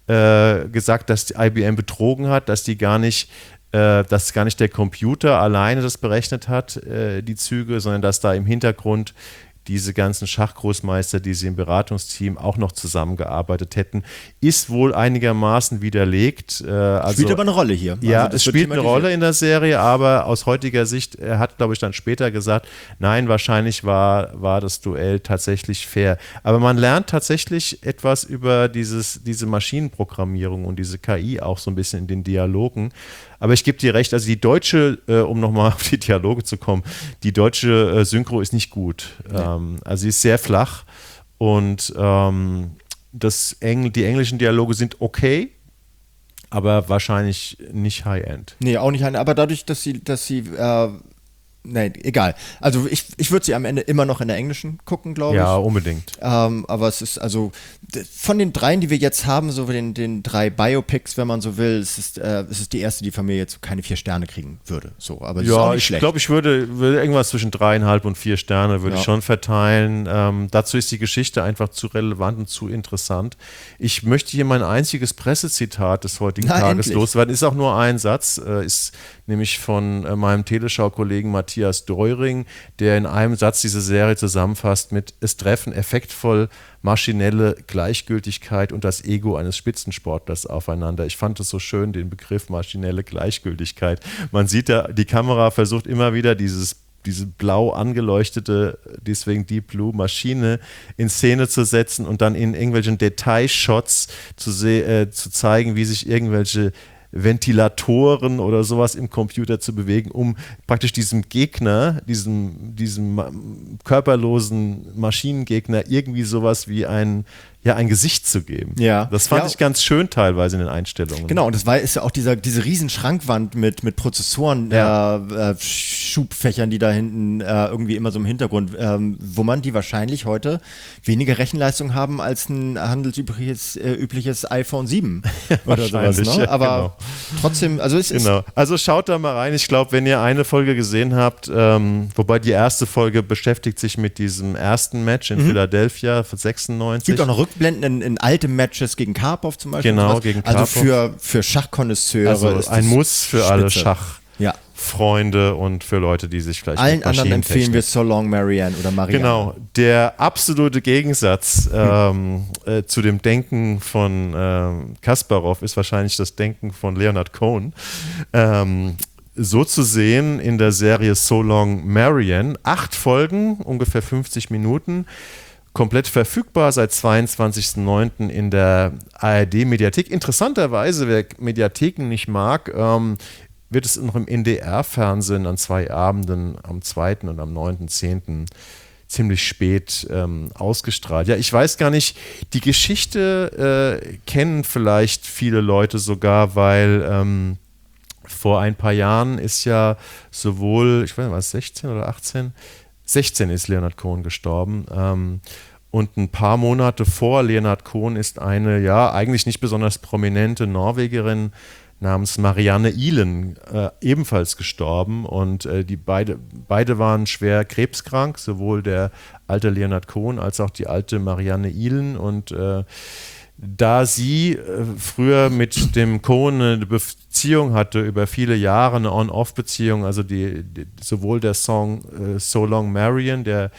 äh, gesagt, dass die I B M betrogen hat, dass die gar nicht, äh, dass gar nicht der Computer alleine das berechnet hat, äh, die Züge, sondern dass da im Hintergrund diese ganzen Schachgroßmeister, die sie im Beratungsteam auch noch zusammengearbeitet hätten, ist wohl einigermaßen widerlegt. Äh, also, spielt aber eine Rolle hier. Ja, also es spielt eine Rolle in der Serie, aber aus heutiger Sicht, er hat, glaube ich, dann später gesagt, nein, wahrscheinlich war, war das Duell tatsächlich fair. Aber man lernt tatsächlich etwas über dieses, diese Maschinenprogrammierung und diese K I auch so ein bisschen in den Dialogen. Aber ich gebe dir recht, also die deutsche, äh, um nochmal auf die Dialoge zu kommen, die deutsche äh, Synchro ist nicht gut. Nee. Ähm, also sie ist sehr flach und ähm, das Engl- die englischen Dialoge sind okay, aber wahrscheinlich nicht High-End. Nee, auch nicht High-End, aber dadurch, dass sie, dass sie äh nee, egal. Also ich, ich würde sie am Ende immer noch in der englischen gucken, glaube ich. Ja, unbedingt. Ähm, aber es ist also, von den dreien, die wir jetzt haben, so den, den drei Biopics, wenn man so will, es ist, äh, es ist die erste, die von mir jetzt keine vier Sterne kriegen würde. So, aber sie ist auch Ja, nicht ich schlecht. glaube, ich würde, würde irgendwas zwischen dreieinhalb und vier Sterne würde Ja. ich schon verteilen. Ähm, dazu ist die Geschichte einfach zu relevant und zu interessant. Ich möchte hier mein einziges Pressezitat des heutigen Na, Tages endlich. loswerden. Ist auch nur ein Satz, äh, ist nämlich von äh, meinem Teleschau-Kollegen Matthias Deuring, der in einem Satz diese Serie zusammenfasst mit: Es treffen effektvoll maschinelle Gleichgültigkeit und das Ego eines Spitzensportlers aufeinander. Ich fand es so schön, den Begriff maschinelle Gleichgültigkeit. Man sieht da, die Kamera versucht immer wieder dieses diese blau angeleuchtete, deswegen Deep Blue Maschine in Szene zu setzen und dann in irgendwelchen Detailshots zu, se- äh, zu zeigen, wie sich irgendwelche Ventilatoren oder sowas im Computer zu bewegen, um praktisch diesem Gegner, diesem, diesem ma- körperlosen Maschinengegner irgendwie sowas wie ein, ja, ein Gesicht zu geben. Ja. Das fand Ja. ich ganz schön teilweise in den Einstellungen. Genau, und das war, ist ja auch dieser, diese riesen Schrankwand mit, mit Prozessoren, Ja. äh, äh, Schubfächern, die da hinten äh, irgendwie immer so im Hintergrund, ähm, wo man die wahrscheinlich heute weniger Rechenleistung haben als ein handelsübliches äh, übliches iPhone sieben oder sowas. Wahrscheinlich, Ne? ja, Aber genau. trotzdem, also es ist Genau. Also schaut da mal rein. Ich glaube, wenn ihr eine Folge gesehen habt, ähm, wobei die erste Folge beschäftigt sich mit diesem ersten Match in Philadelphia von sechsundneunzig. gibt auch noch Rückblenden in, in alte Matches gegen Karpov zum Beispiel. Genau, gegen Karpov. Also für, für Schachkonnoisseure Also ist ein das Muss für spitze. alle Schach. Ja. Freunde und für Leute, die sich vielleicht Allen mit anderen empfehlen wir Maschinentechnik- So Long Marianne oder Marianne. Genau, der absolute Gegensatz ähm, äh, zu dem Denken von ähm, Kasparov ist wahrscheinlich das Denken von Leonard Cohen. Ähm, so zu sehen in der Serie So Long Marianne, acht Folgen, ungefähr fünfzig Minuten, komplett verfügbar seit zweiundzwanzigsten neunten in der A R D-Mediathek. Interessanterweise, wer Mediatheken nicht mag, ähm, wird es noch im N D R-Fernsehen an zwei Abenden, am zweiten und am neunten zehnten ziemlich spät ähm, ausgestrahlt. Ja, ich weiß gar nicht, die Geschichte äh, kennen vielleicht viele Leute sogar, weil ähm, vor ein paar Jahren ist ja sowohl, ich weiß nicht, was, sechzehn oder achtzehn? sechzehn ist Leonard Cohen gestorben. Ähm, und ein paar Monate vor Leonard Cohen ist eine, ja, eigentlich nicht besonders prominente Norwegerin namens Marianne Ihlen äh, ebenfalls gestorben und äh, die beide, beide waren schwer krebskrank, sowohl der alte Leonard Cohen als auch die alte Marianne Ihlen und äh, da sie äh, früher mit dem Cohen eine Beziehung hatte, über viele Jahre eine On-Off-Beziehung, also die, die, sowohl der Song äh, So Long Marianne, der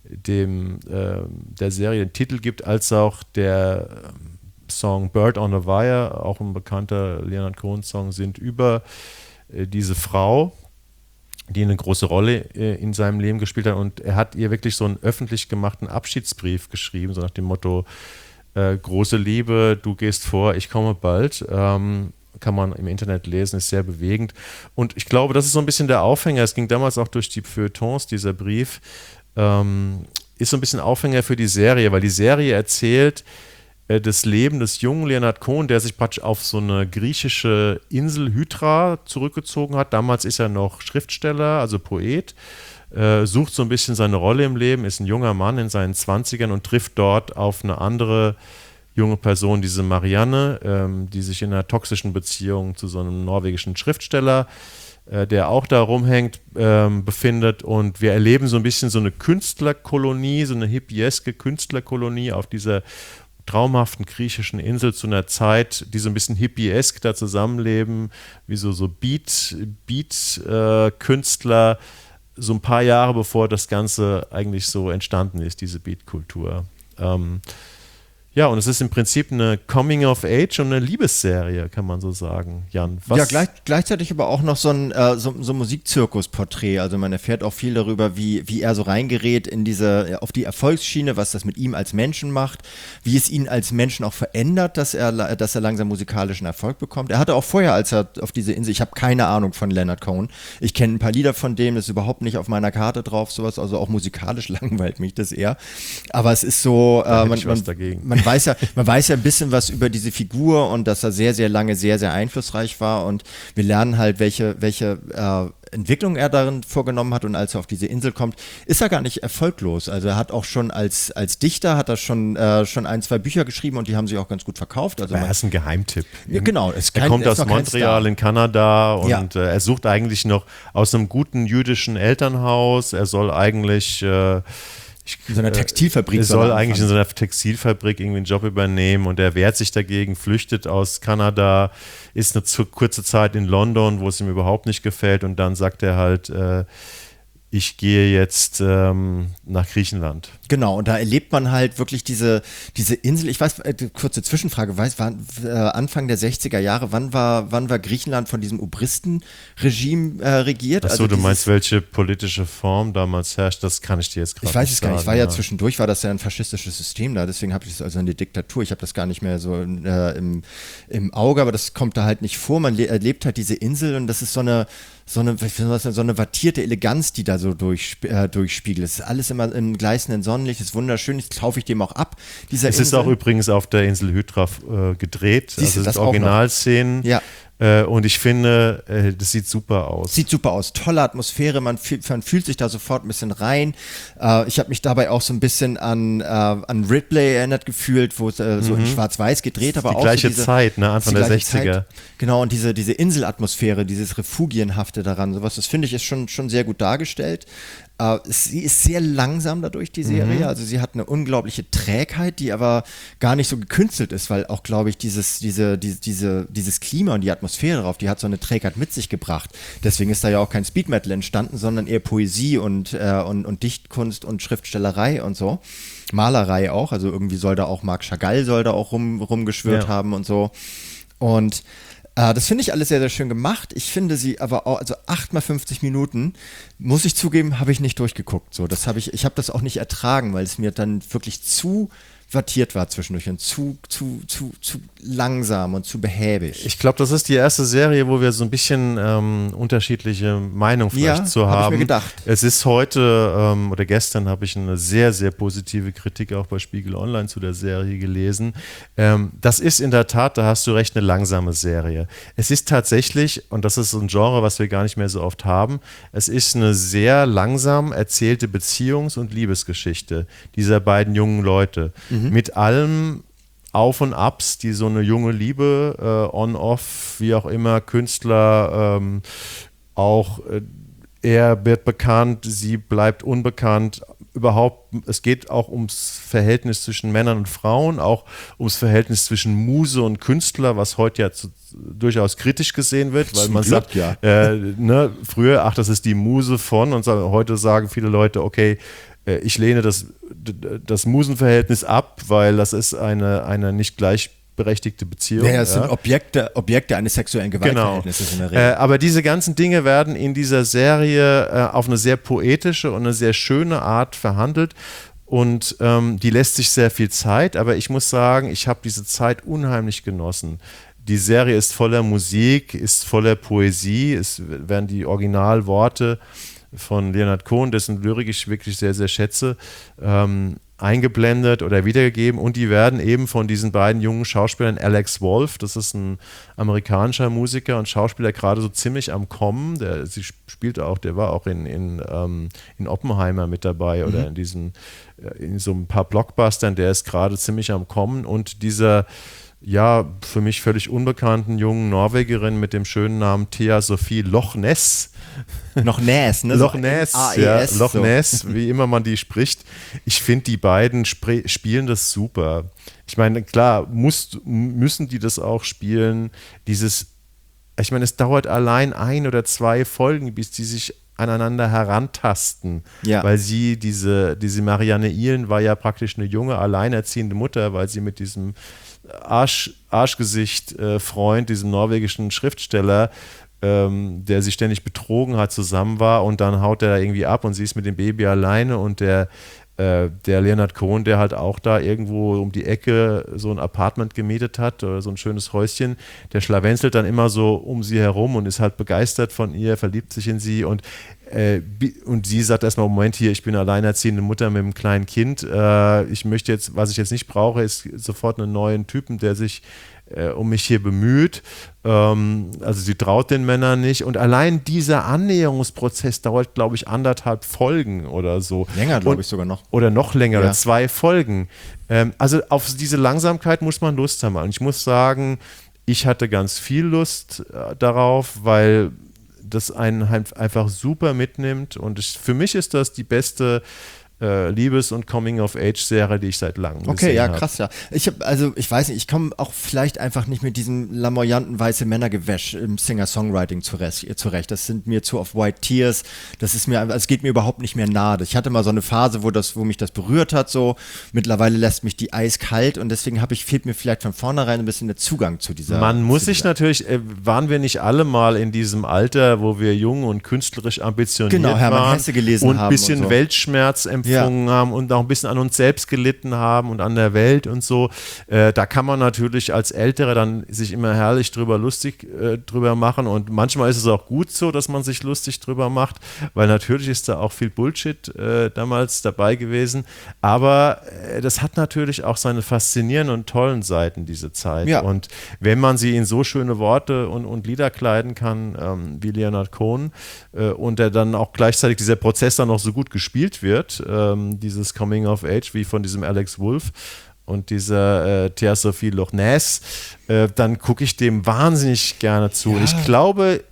dem äh, der Serie den Titel gibt, als auch der Song Bird on a Wire, auch ein bekannter Leonard Cohen-Song, sind über äh, diese Frau, die eine große Rolle äh, in seinem Leben gespielt hat. Und er hat ihr wirklich so einen öffentlich gemachten Abschiedsbrief geschrieben, so nach dem Motto, äh, große Liebe, du gehst vor, ich komme bald. Ähm, kann man im Internet lesen, ist sehr bewegend. Und ich glaube, das ist so ein bisschen der Aufhänger. Es ging damals auch durch die Feuilletons, dieser Brief, ähm, ist so ein bisschen Aufhänger für die Serie, weil die Serie erzählt das Leben des jungen Leonard Cohen, der sich praktisch auf so eine griechische Insel Hydra zurückgezogen hat. Damals ist er noch Schriftsteller, also Poet, äh, sucht so ein bisschen seine Rolle im Leben, ist ein junger Mann in seinen Zwanzigern und trifft dort auf eine andere junge Person, diese Marianne, ähm, die sich in einer toxischen Beziehung zu so einem norwegischen Schriftsteller, äh, der auch da rumhängt, ähm, befindet. Und wir erleben so ein bisschen so eine Künstlerkolonie, so eine hippieske Künstlerkolonie auf dieser traumhaften griechischen Insel zu einer Zeit, die so ein bisschen hippiesk da zusammenleben, wie so, so Beat, Beat-Künstler, äh, so ein paar Jahre bevor das Ganze eigentlich so entstanden ist, diese Beat-Kultur. Ähm, ja, und es ist im Prinzip eine Coming-of-Age und eine Liebesserie, kann man so sagen, Jan. Was? Ja, gleich, gleichzeitig aber auch noch so ein, äh, so, so ein Musikzirkus-Porträt. Also man erfährt auch viel darüber, wie, wie er so reingerät in diese, auf die Erfolgsschiene, was das mit ihm als Menschen macht, wie es ihn als Menschen auch verändert, dass er, dass er langsam musikalischen Erfolg bekommt. Er hatte auch vorher, als er auf diese Insel, ich habe keine Ahnung von Leonard Cohen, ich kenne ein paar Lieder von dem, das ist überhaupt nicht auf meiner Karte drauf, sowas, also auch musikalisch langweilt mich das eher. Aber es ist so, äh, man, man, man weiß ja, man weiß ja ein bisschen was über diese Figur und dass er sehr, sehr lange sehr, sehr einflussreich war und wir lernen halt, welche, welche äh, Entwicklung er darin vorgenommen hat und als er auf diese Insel kommt, ist er gar nicht erfolglos. Also er hat auch schon als, als Dichter, hat er schon, äh, schon ein, zwei Bücher geschrieben und die haben sich auch ganz gut verkauft. Also er ist ein Geheimtipp. Ja, genau. Es er kommt aus Montreal in Kanada und ja. äh, er sucht eigentlich noch aus einem guten jüdischen Elternhaus. Er soll eigentlich äh, in so einer Textilfabrik. Er soll eigentlich in so einer Textilfabrik irgendwie einen Job übernehmen und er wehrt sich dagegen, flüchtet aus Kanada, ist eine zu kurze Zeit in London, wo es ihm überhaupt nicht gefällt und dann sagt er halt, äh, ich gehe jetzt ähm, nach Griechenland. Genau, und da erlebt man halt wirklich diese, diese Insel. Ich weiß, äh, kurze Zwischenfrage, weiß, war äh, Anfang der sechziger Jahre, wann war, wann war Griechenland von diesem Obristen-Regime äh, regiert? Achso, also du meinst, welche politische Form damals herrscht, das kann ich dir jetzt gerade nicht sagen. Ich weiß es gar nicht, ich war ja, ja zwischendurch, war das ja ein faschistisches System da, deswegen habe ich es also eine Diktatur, ich habe das gar nicht mehr so äh, im, im Auge, aber das kommt da halt nicht vor. Man le- erlebt halt diese Insel und das ist so eine so eine, so eine wattierte Eleganz, die da so durch, äh, durchspiegelt. Es ist alles immer im gleißenden Sonnenlicht, ist wunderschön, das kaufe ich dem auch ab. Dieser es Insel. Ist auch übrigens auf der Insel Hydra äh, gedreht, Siehst also du, das Originalszenen. Ja. Äh, und ich finde, äh, das sieht super aus. Sieht super aus, tolle Atmosphäre, man, fühl, man fühlt sich da sofort ein bisschen rein. Äh, ich habe mich dabei auch so ein bisschen an, äh, an Ripley erinnert gefühlt, wo es äh, so mhm. in Schwarz-Weiß gedreht, aber die auch gleiche so diese, Zeit, ne? Anfang der sechziger. Zeit. Genau, und diese, diese Inselatmosphäre, dieses Refugienhafte daran, sowas, das finde ich ist schon, schon sehr gut dargestellt. Äh, sie ist sehr langsam dadurch, die Serie. Mhm. Also sie hat eine unglaubliche Trägheit, die aber gar nicht so gekünstelt ist, weil auch, glaube ich, dieses, diese, diese, diese, dieses Klima und die Atmosphäre darauf, die hat so eine Trägheit mit sich gebracht. Deswegen ist da ja auch kein Speed Metal entstanden, sondern eher Poesie und, äh, und, und Dichtkunst und Schriftstellerei und so. Malerei auch, also irgendwie soll da auch Marc Chagall soll da auch rum, rumgeschwirrt ja. haben und so. Und äh, das finde ich alles sehr, sehr schön gemacht. Ich finde sie aber auch, also acht mal fünfzig Minuten, muss ich zugeben, habe ich nicht durchgeguckt. So, das habe ich, ich habe das auch nicht ertragen, weil es mir dann wirklich zu wattiert war zwischendurch und zu, zu, zu, zu langsam und zu behäbig. Ich glaube, das ist die erste Serie, wo wir so ein bisschen ähm, unterschiedliche Meinungen vielleicht ja, zu haben. Hab ich mir gedacht. Es ist heute ähm, oder gestern habe ich eine sehr, sehr positive Kritik auch bei Spiegel Online zu der Serie gelesen. Ähm, das ist in der Tat, da hast du recht, eine langsame Serie. Es ist tatsächlich, und das ist so ein Genre, was wir gar nicht mehr so oft haben, es ist eine sehr langsam erzählte Beziehungs- und Liebesgeschichte dieser beiden jungen Leute. Mhm. Mit allem Auf und Abs, die so eine junge Liebe, äh, on-off, wie auch immer, Künstler, ähm, auch äh, er wird bekannt, sie bleibt unbekannt. Überhaupt, es geht auch ums Verhältnis zwischen Männern und Frauen, auch ums Verhältnis zwischen Muse und Künstler, was heute ja zu, durchaus kritisch gesehen wird, weil Zum man Glück, sagt, ja. äh, ne, früher, ach, das ist die Muse von, und heute sagen viele Leute, okay, ich lehne das, das Musenverhältnis ab, weil das ist eine, eine nicht gleichberechtigte Beziehung. Ja, es ja. sind Objekte, Objekte eines sexuellen Gewaltverhältnisses genau. in der Regel. Äh, aber diese ganzen Dinge werden in dieser Serie äh, auf eine sehr poetische und eine sehr schöne Art verhandelt. Und ähm, die lässt sich sehr viel Zeit, aber ich muss sagen, ich habe diese Zeit unheimlich genossen. Die Serie ist voller Musik, ist voller Poesie, es werden die Originalworte von Leonard Cohen, dessen Lyrik ich wirklich sehr, sehr schätze, ähm, eingeblendet oder wiedergegeben, und die werden eben von diesen beiden jungen Schauspielern, Alex Wolff, das ist ein amerikanischer Musiker und Schauspieler, gerade so ziemlich am Kommen, der sie spielt auch, der war auch in, in, ähm, in Oppenheimer mit dabei oder mhm. in diesen, in so ein paar Blockbustern, der ist gerade ziemlich am Kommen, und dieser ja, für mich völlig unbekannten jungen Norwegerin mit dem schönen Namen Thea Sophie Loch Ness. Loch Ness, ne? Loch Ness, ja, Loch Ness, so. Wie immer man die spricht. Ich finde, die beiden spre- spielen das super. Ich meine, klar, muss, müssen die das auch spielen. Dieses, ich meine, es dauert allein ein oder zwei Folgen, bis die sich aneinander herantasten, ja. weil sie, diese, diese Marianne Ihlen war ja praktisch eine junge, alleinerziehende Mutter, weil sie mit diesem Arsch, Arschgesicht äh, Freund, diesem norwegischen Schriftsteller, ähm, der sie ständig betrogen hat, zusammen war, und dann haut er da irgendwie ab und sie ist mit dem Baby alleine, und der, äh, der Leonard Cohen, der halt auch da irgendwo um die Ecke so ein Apartment gemietet hat oder so ein schönes Häuschen, der schlawenzelt dann immer so um sie herum und ist halt begeistert von ihr, verliebt sich in sie, und Äh, und sie sagt erstmal, Moment hier, ich bin alleinerziehende Mutter mit einem kleinen Kind, äh, ich möchte jetzt, was ich jetzt nicht brauche, ist sofort einen neuen Typen, der sich äh, um mich hier bemüht, ähm, also sie traut den Männern nicht, und allein dieser Annäherungsprozess dauert, glaube ich, anderthalb Folgen oder so. Länger, glaube ich, sogar noch. Oder noch länger, ja. oder zwei Folgen. Ähm, also auf diese Langsamkeit muss man Lust haben, und ich muss sagen, ich hatte ganz viel Lust äh, darauf, weil das einen einfach super mitnimmt, und ich, für mich ist das die beste äh, Liebes- und Coming-of-Age-Serie, die ich seit langem gesehen habe. Okay, ja, hab. krass, ja. Ich habe, also ich weiß nicht, ich komme auch vielleicht einfach nicht mit diesem lamoyanten weiße Männergewäsch im Singer-Songwriting zurecht, zurecht. Das sind mir zu oft White Tears, das ist mir, es geht mir überhaupt nicht mehr nahe. Ich hatte mal so eine Phase, wo das, wo mich das berührt hat, so. Mittlerweile lässt mich die eiskalt, und deswegen habe ich, fehlt mir vielleicht von vornherein ein bisschen der Zugang zu dieser. Man muss sich dieser. natürlich, äh, waren wir nicht alle mal in diesem Alter, wo wir jung und künstlerisch ambitioniert genau, Hermann waren Hesse gelesen und haben ein bisschen und so. Weltschmerz empfunden ja. haben und auch ein bisschen an uns selbst gelitten haben und an der Welt und so. Äh, da kann man natürlich als Ältere dann sich immer herrlich drüber lustig äh, drüber machen, und manchmal ist es auch gut so, dass man sich lustig drüber macht, weil natürlich ist da auch viel Bullshit äh, damals dabei gewesen, aber äh, das hat natürlich auch seine faszinierenden und tollen Seiten, diese Zeit. Ja. Und wenn man sie in so schöne Worte und, und Lieder kleiden kann, ähm, wie Leonard Cohen, äh, und der dann auch gleichzeitig dieser Prozess dann noch so gut gespielt wird, ähm, dieses Coming of Age, wie von diesem Alex Wolff und dieser äh, Thea Sophie Loch Ness, äh, dann gucke ich dem wahnsinnig gerne zu. Ja. Und ich glaube,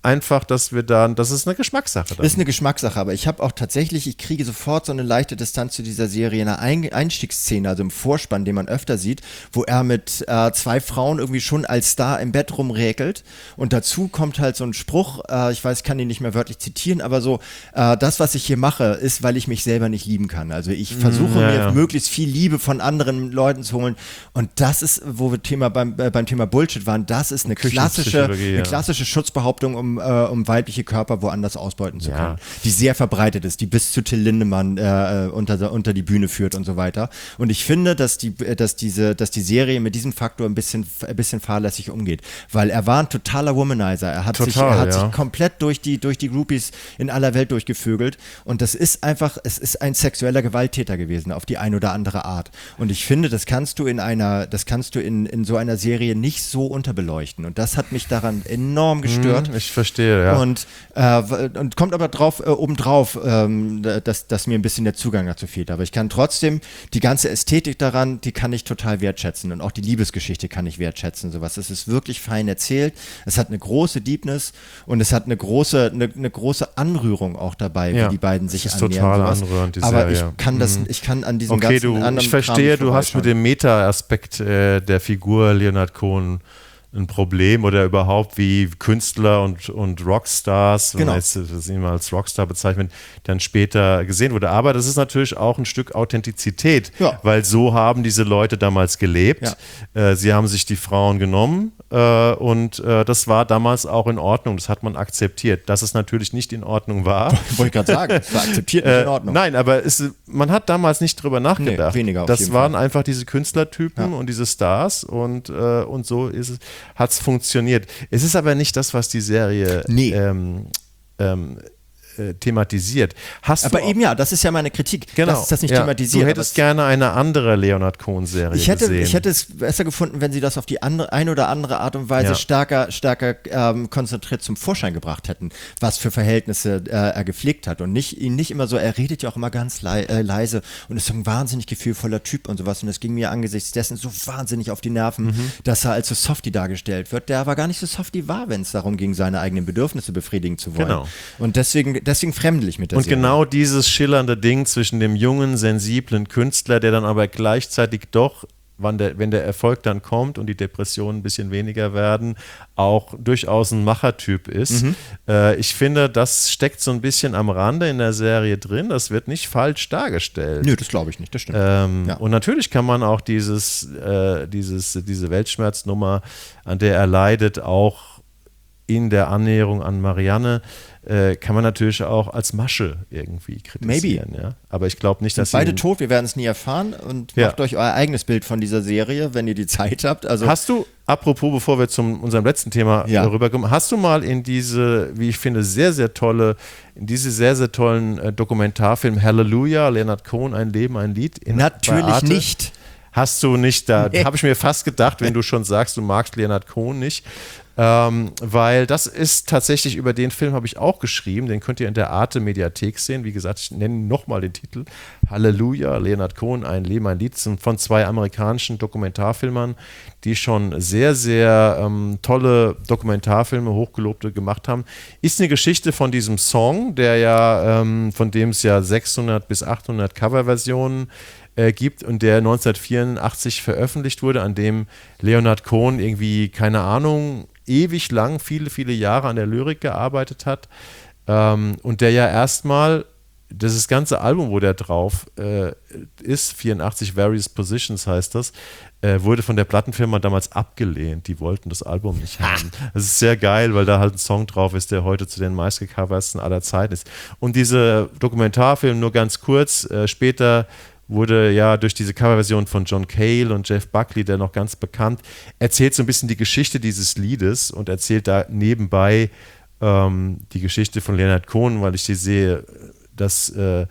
einfach, dass wir dann, das ist eine Geschmackssache. Dann. Das ist eine Geschmackssache, aber ich habe auch tatsächlich, ich kriege sofort so eine leichte Distanz zu dieser Serie in der Ein- Einstiegsszene, also im Vorspann, den man öfter sieht, wo er mit äh, zwei Frauen irgendwie schon als Star im Bett rumräkelt und dazu kommt halt so ein Spruch, äh, ich weiß, ich kann ihn nicht mehr wörtlich zitieren, aber so, äh, das, was ich hier mache, ist, weil ich mich selber nicht lieben kann. Also ich versuche ja, mir ja. möglichst viel Liebe von anderen Leuten zu holen und das ist, wo wir Thema beim, äh, beim Thema Bullshit waren, das ist eine klassische, eine ja. klassische Schutzbehauptung, um, äh, um weibliche Körper woanders ausbeuten zu Ja. können, die sehr verbreitet ist, die bis zu Till Lindemann äh, unter, unter die Bühne führt und so weiter. Und ich finde, dass die, dass diese, dass die Serie mit diesem Faktor ein bisschen, ein bisschen fahrlässig umgeht, weil er war ein totaler Womanizer. Er hat, Total, sich, er hat ja. sich komplett durch die, durch die Groupies in aller Welt durchgevögelt und das ist einfach, es ist ein sexueller Gewalttäter gewesen auf die ein oder andere Art. Und ich finde, das kannst du in einer, das kannst du in, in so einer Serie nicht so unterbeleuchten. Und das hat mich daran enorm gestört. Ich verstehe, ja. Und, äh, und kommt aber drauf, äh, obendrauf, ähm, dass, dass mir ein bisschen der Zugang dazu fehlt. Aber ich kann trotzdem die ganze Ästhetik daran, die kann ich total wertschätzen. Und auch die Liebesgeschichte kann ich wertschätzen. Sowas. Es ist wirklich fein erzählt. Es hat eine große Deepness und es hat eine große, eine, eine große Anrührung auch dabei, ja, wie die beiden sich das ist annähern. total sowas. anrührend, die Aber Serie. ich kann das, Mhm. ich kann an diesem Okay, ganzen du, anderen ich verstehe, Kram du hast mit dem Meta-Aspekt äh, der Figur Leonard Cohen ein Problem oder überhaupt wie Künstler und, und Rockstars, wenn Genau. man jetzt das ihn mal als Rockstar bezeichnet, dann später gesehen wurde. Aber das ist natürlich auch ein Stück Authentizität, Ja. weil so haben diese Leute damals gelebt. Ja. Äh, sie haben sich die Frauen genommen äh, und äh, das war damals auch in Ordnung. Das hat man akzeptiert. Dass es natürlich nicht in Ordnung war. Wollte ich gerade sagen, es war akzeptiert nicht in Ordnung. Äh, nein, aber es, man hat damals nicht drüber nachgedacht. Nee, weniger auf das jeden waren Fall. einfach diese Künstlertypen Ja. und diese Stars und, äh, und so ist es, hat es funktioniert. Es ist aber nicht das, was die Serie Nee. ähm, ähm, äh, thematisiert. Hast Aber du, eben ja, das ist ja meine Kritik, genau, dass es das nicht ja, thematisiert. Du aber hättest es- gerne eine andere Leonard Cohen-Serie Ich hätte, gesehen. ich hätte es besser gefunden, wenn sie das auf die andere, eine oder andere Art und Weise Ja. stärker, stärker ähm, konzentriert zum Vorschein gebracht hätten, was für Verhältnisse äh, er gepflegt hat und nicht ihn nicht immer so, er redet ja auch immer ganz lei äh, leise und ist so ein wahnsinnig gefühlvoller Typ und sowas und es ging mir angesichts dessen so wahnsinnig auf die Nerven, Mhm. dass er als so Softie dargestellt wird, der aber gar nicht so Softie war, wenn es darum ging, seine eigenen Bedürfnisse befriedigen zu wollen. Genau. Und deswegen, deswegen fremdelig mit der Und Serie. genau dieses schillernde Ding zwischen dem jungen, sensiblen Künstler, der dann aber gleichzeitig doch, wann der, wenn der Erfolg dann kommt und die Depressionen ein bisschen weniger werden, auch durchaus ein Machertyp ist. Mhm. Äh, ich finde, das steckt so ein bisschen am Rande in der Serie drin. Das wird nicht falsch dargestellt. Nö, das glaube ich nicht, das stimmt. Ähm, Ja. Und natürlich kann man auch dieses, äh, dieses, diese Weltschmerznummer, an der er leidet, auch in der Annäherung an Marianne, äh, kann man natürlich auch als Masche irgendwie kritisieren. Ja? Aber ich glaube nicht, dass Beide sie- tot, wir werden es nie erfahren und Ja. macht euch euer eigenes Bild von dieser Serie, wenn ihr die Zeit habt. Also Hast du, apropos, bevor wir zu unserem letzten Thema Ja. rüberkommen, hast du mal in diese, wie ich finde, sehr, sehr tolle, in diese sehr, sehr tollen äh, Dokumentarfilm Hallelujah, Leonard Cohen, ein Leben, ein Lied? In, bei natürlich Arte? nicht. Hast du nicht, da Nee. habe ich mir fast gedacht, wenn du schon sagst, du magst Leonard Cohen nicht. Ähm, weil das ist tatsächlich, über den Film habe ich auch geschrieben, den könnt ihr in der Arte-Mediathek sehen. Wie gesagt, ich nenne nochmal den Titel. Halleluja, Leonard Cohen, ein Leben, ein Lied, sind von zwei amerikanischen Dokumentarfilmern, die schon sehr, sehr ähm, tolle Dokumentarfilme, hochgelobte gemacht haben. Ist eine Geschichte von diesem Song, der ja, ähm, von dem es ja sechshundert bis achthundert Coverversionen äh, gibt und der neunzehnhundertvierundachtzig veröffentlicht wurde, an dem Leonard Cohen irgendwie, keine Ahnung, ewig lang, viele, viele Jahre an der Lyrik gearbeitet hat ähm, und der ja erstmal, das ganze Album, wo der drauf äh, ist, vierundachtzig Various Positions heißt das, äh, wurde von der Plattenfirma damals abgelehnt. Die wollten das Album nicht haben. Das ist sehr geil, weil da halt ein Song drauf ist, der heute zu den meistgecoversten aller Zeiten ist. Und dieser Dokumentarfilm, nur ganz kurz, äh, später wurde ja durch diese Coverversion von John Cale und Jeff Buckley, der noch ganz bekannt, erzählt so ein bisschen die Geschichte dieses Liedes und erzählt da nebenbei ähm, die Geschichte von Leonard Cohen, weil ich die sehe, dass äh,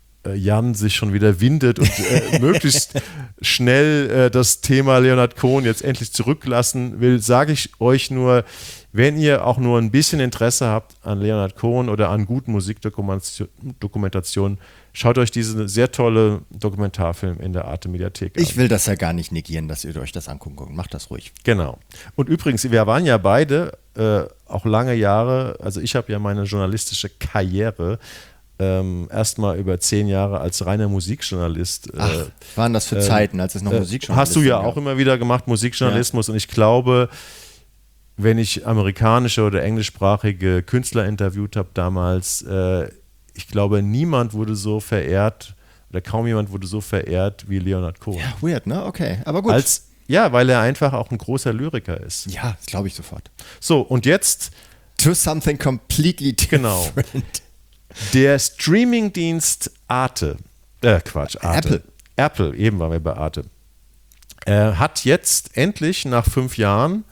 Jan sich schon wieder windet und äh, möglichst schnell äh, das Thema Leonard Cohen jetzt endlich zurücklassen will, sage ich euch nur, wenn ihr auch nur ein bisschen Interesse habt an Leonard Cohen oder an guten Musikdokumentationen, schaut euch diesen sehr tolle Dokumentarfilm in der Arte-Mediathek an. Ich will das ja gar nicht negieren, dass ihr euch das angucken könnt. Macht das ruhig. Genau. Und übrigens, wir waren ja beide äh, auch lange Jahre, also ich habe ja meine journalistische Karriere ähm, erstmal über zehn Jahre als reiner Musikjournalist. Äh, Ach, waren das für äh, Zeiten, als es noch äh, Musikjournalismus Hast du ja gab. auch immer wieder gemacht, Musikjournalismus. Ja. Und ich glaube, wenn ich amerikanische oder englischsprachige Künstler interviewt habe damals, äh, ich glaube, niemand wurde so verehrt oder kaum jemand wurde so verehrt wie Leonard Cohen. Ja, weird, ne? Okay, aber gut. Als, ja, weil er einfach auch ein großer Lyriker ist. Ja, das glaube ich sofort. So, und jetzt to something completely different. Genau. Der Streamingdienst Arte, äh, Quatsch, Arte. Apple. Apple, eben waren wir bei Arte. Er hat jetzt endlich nach fünf Jahren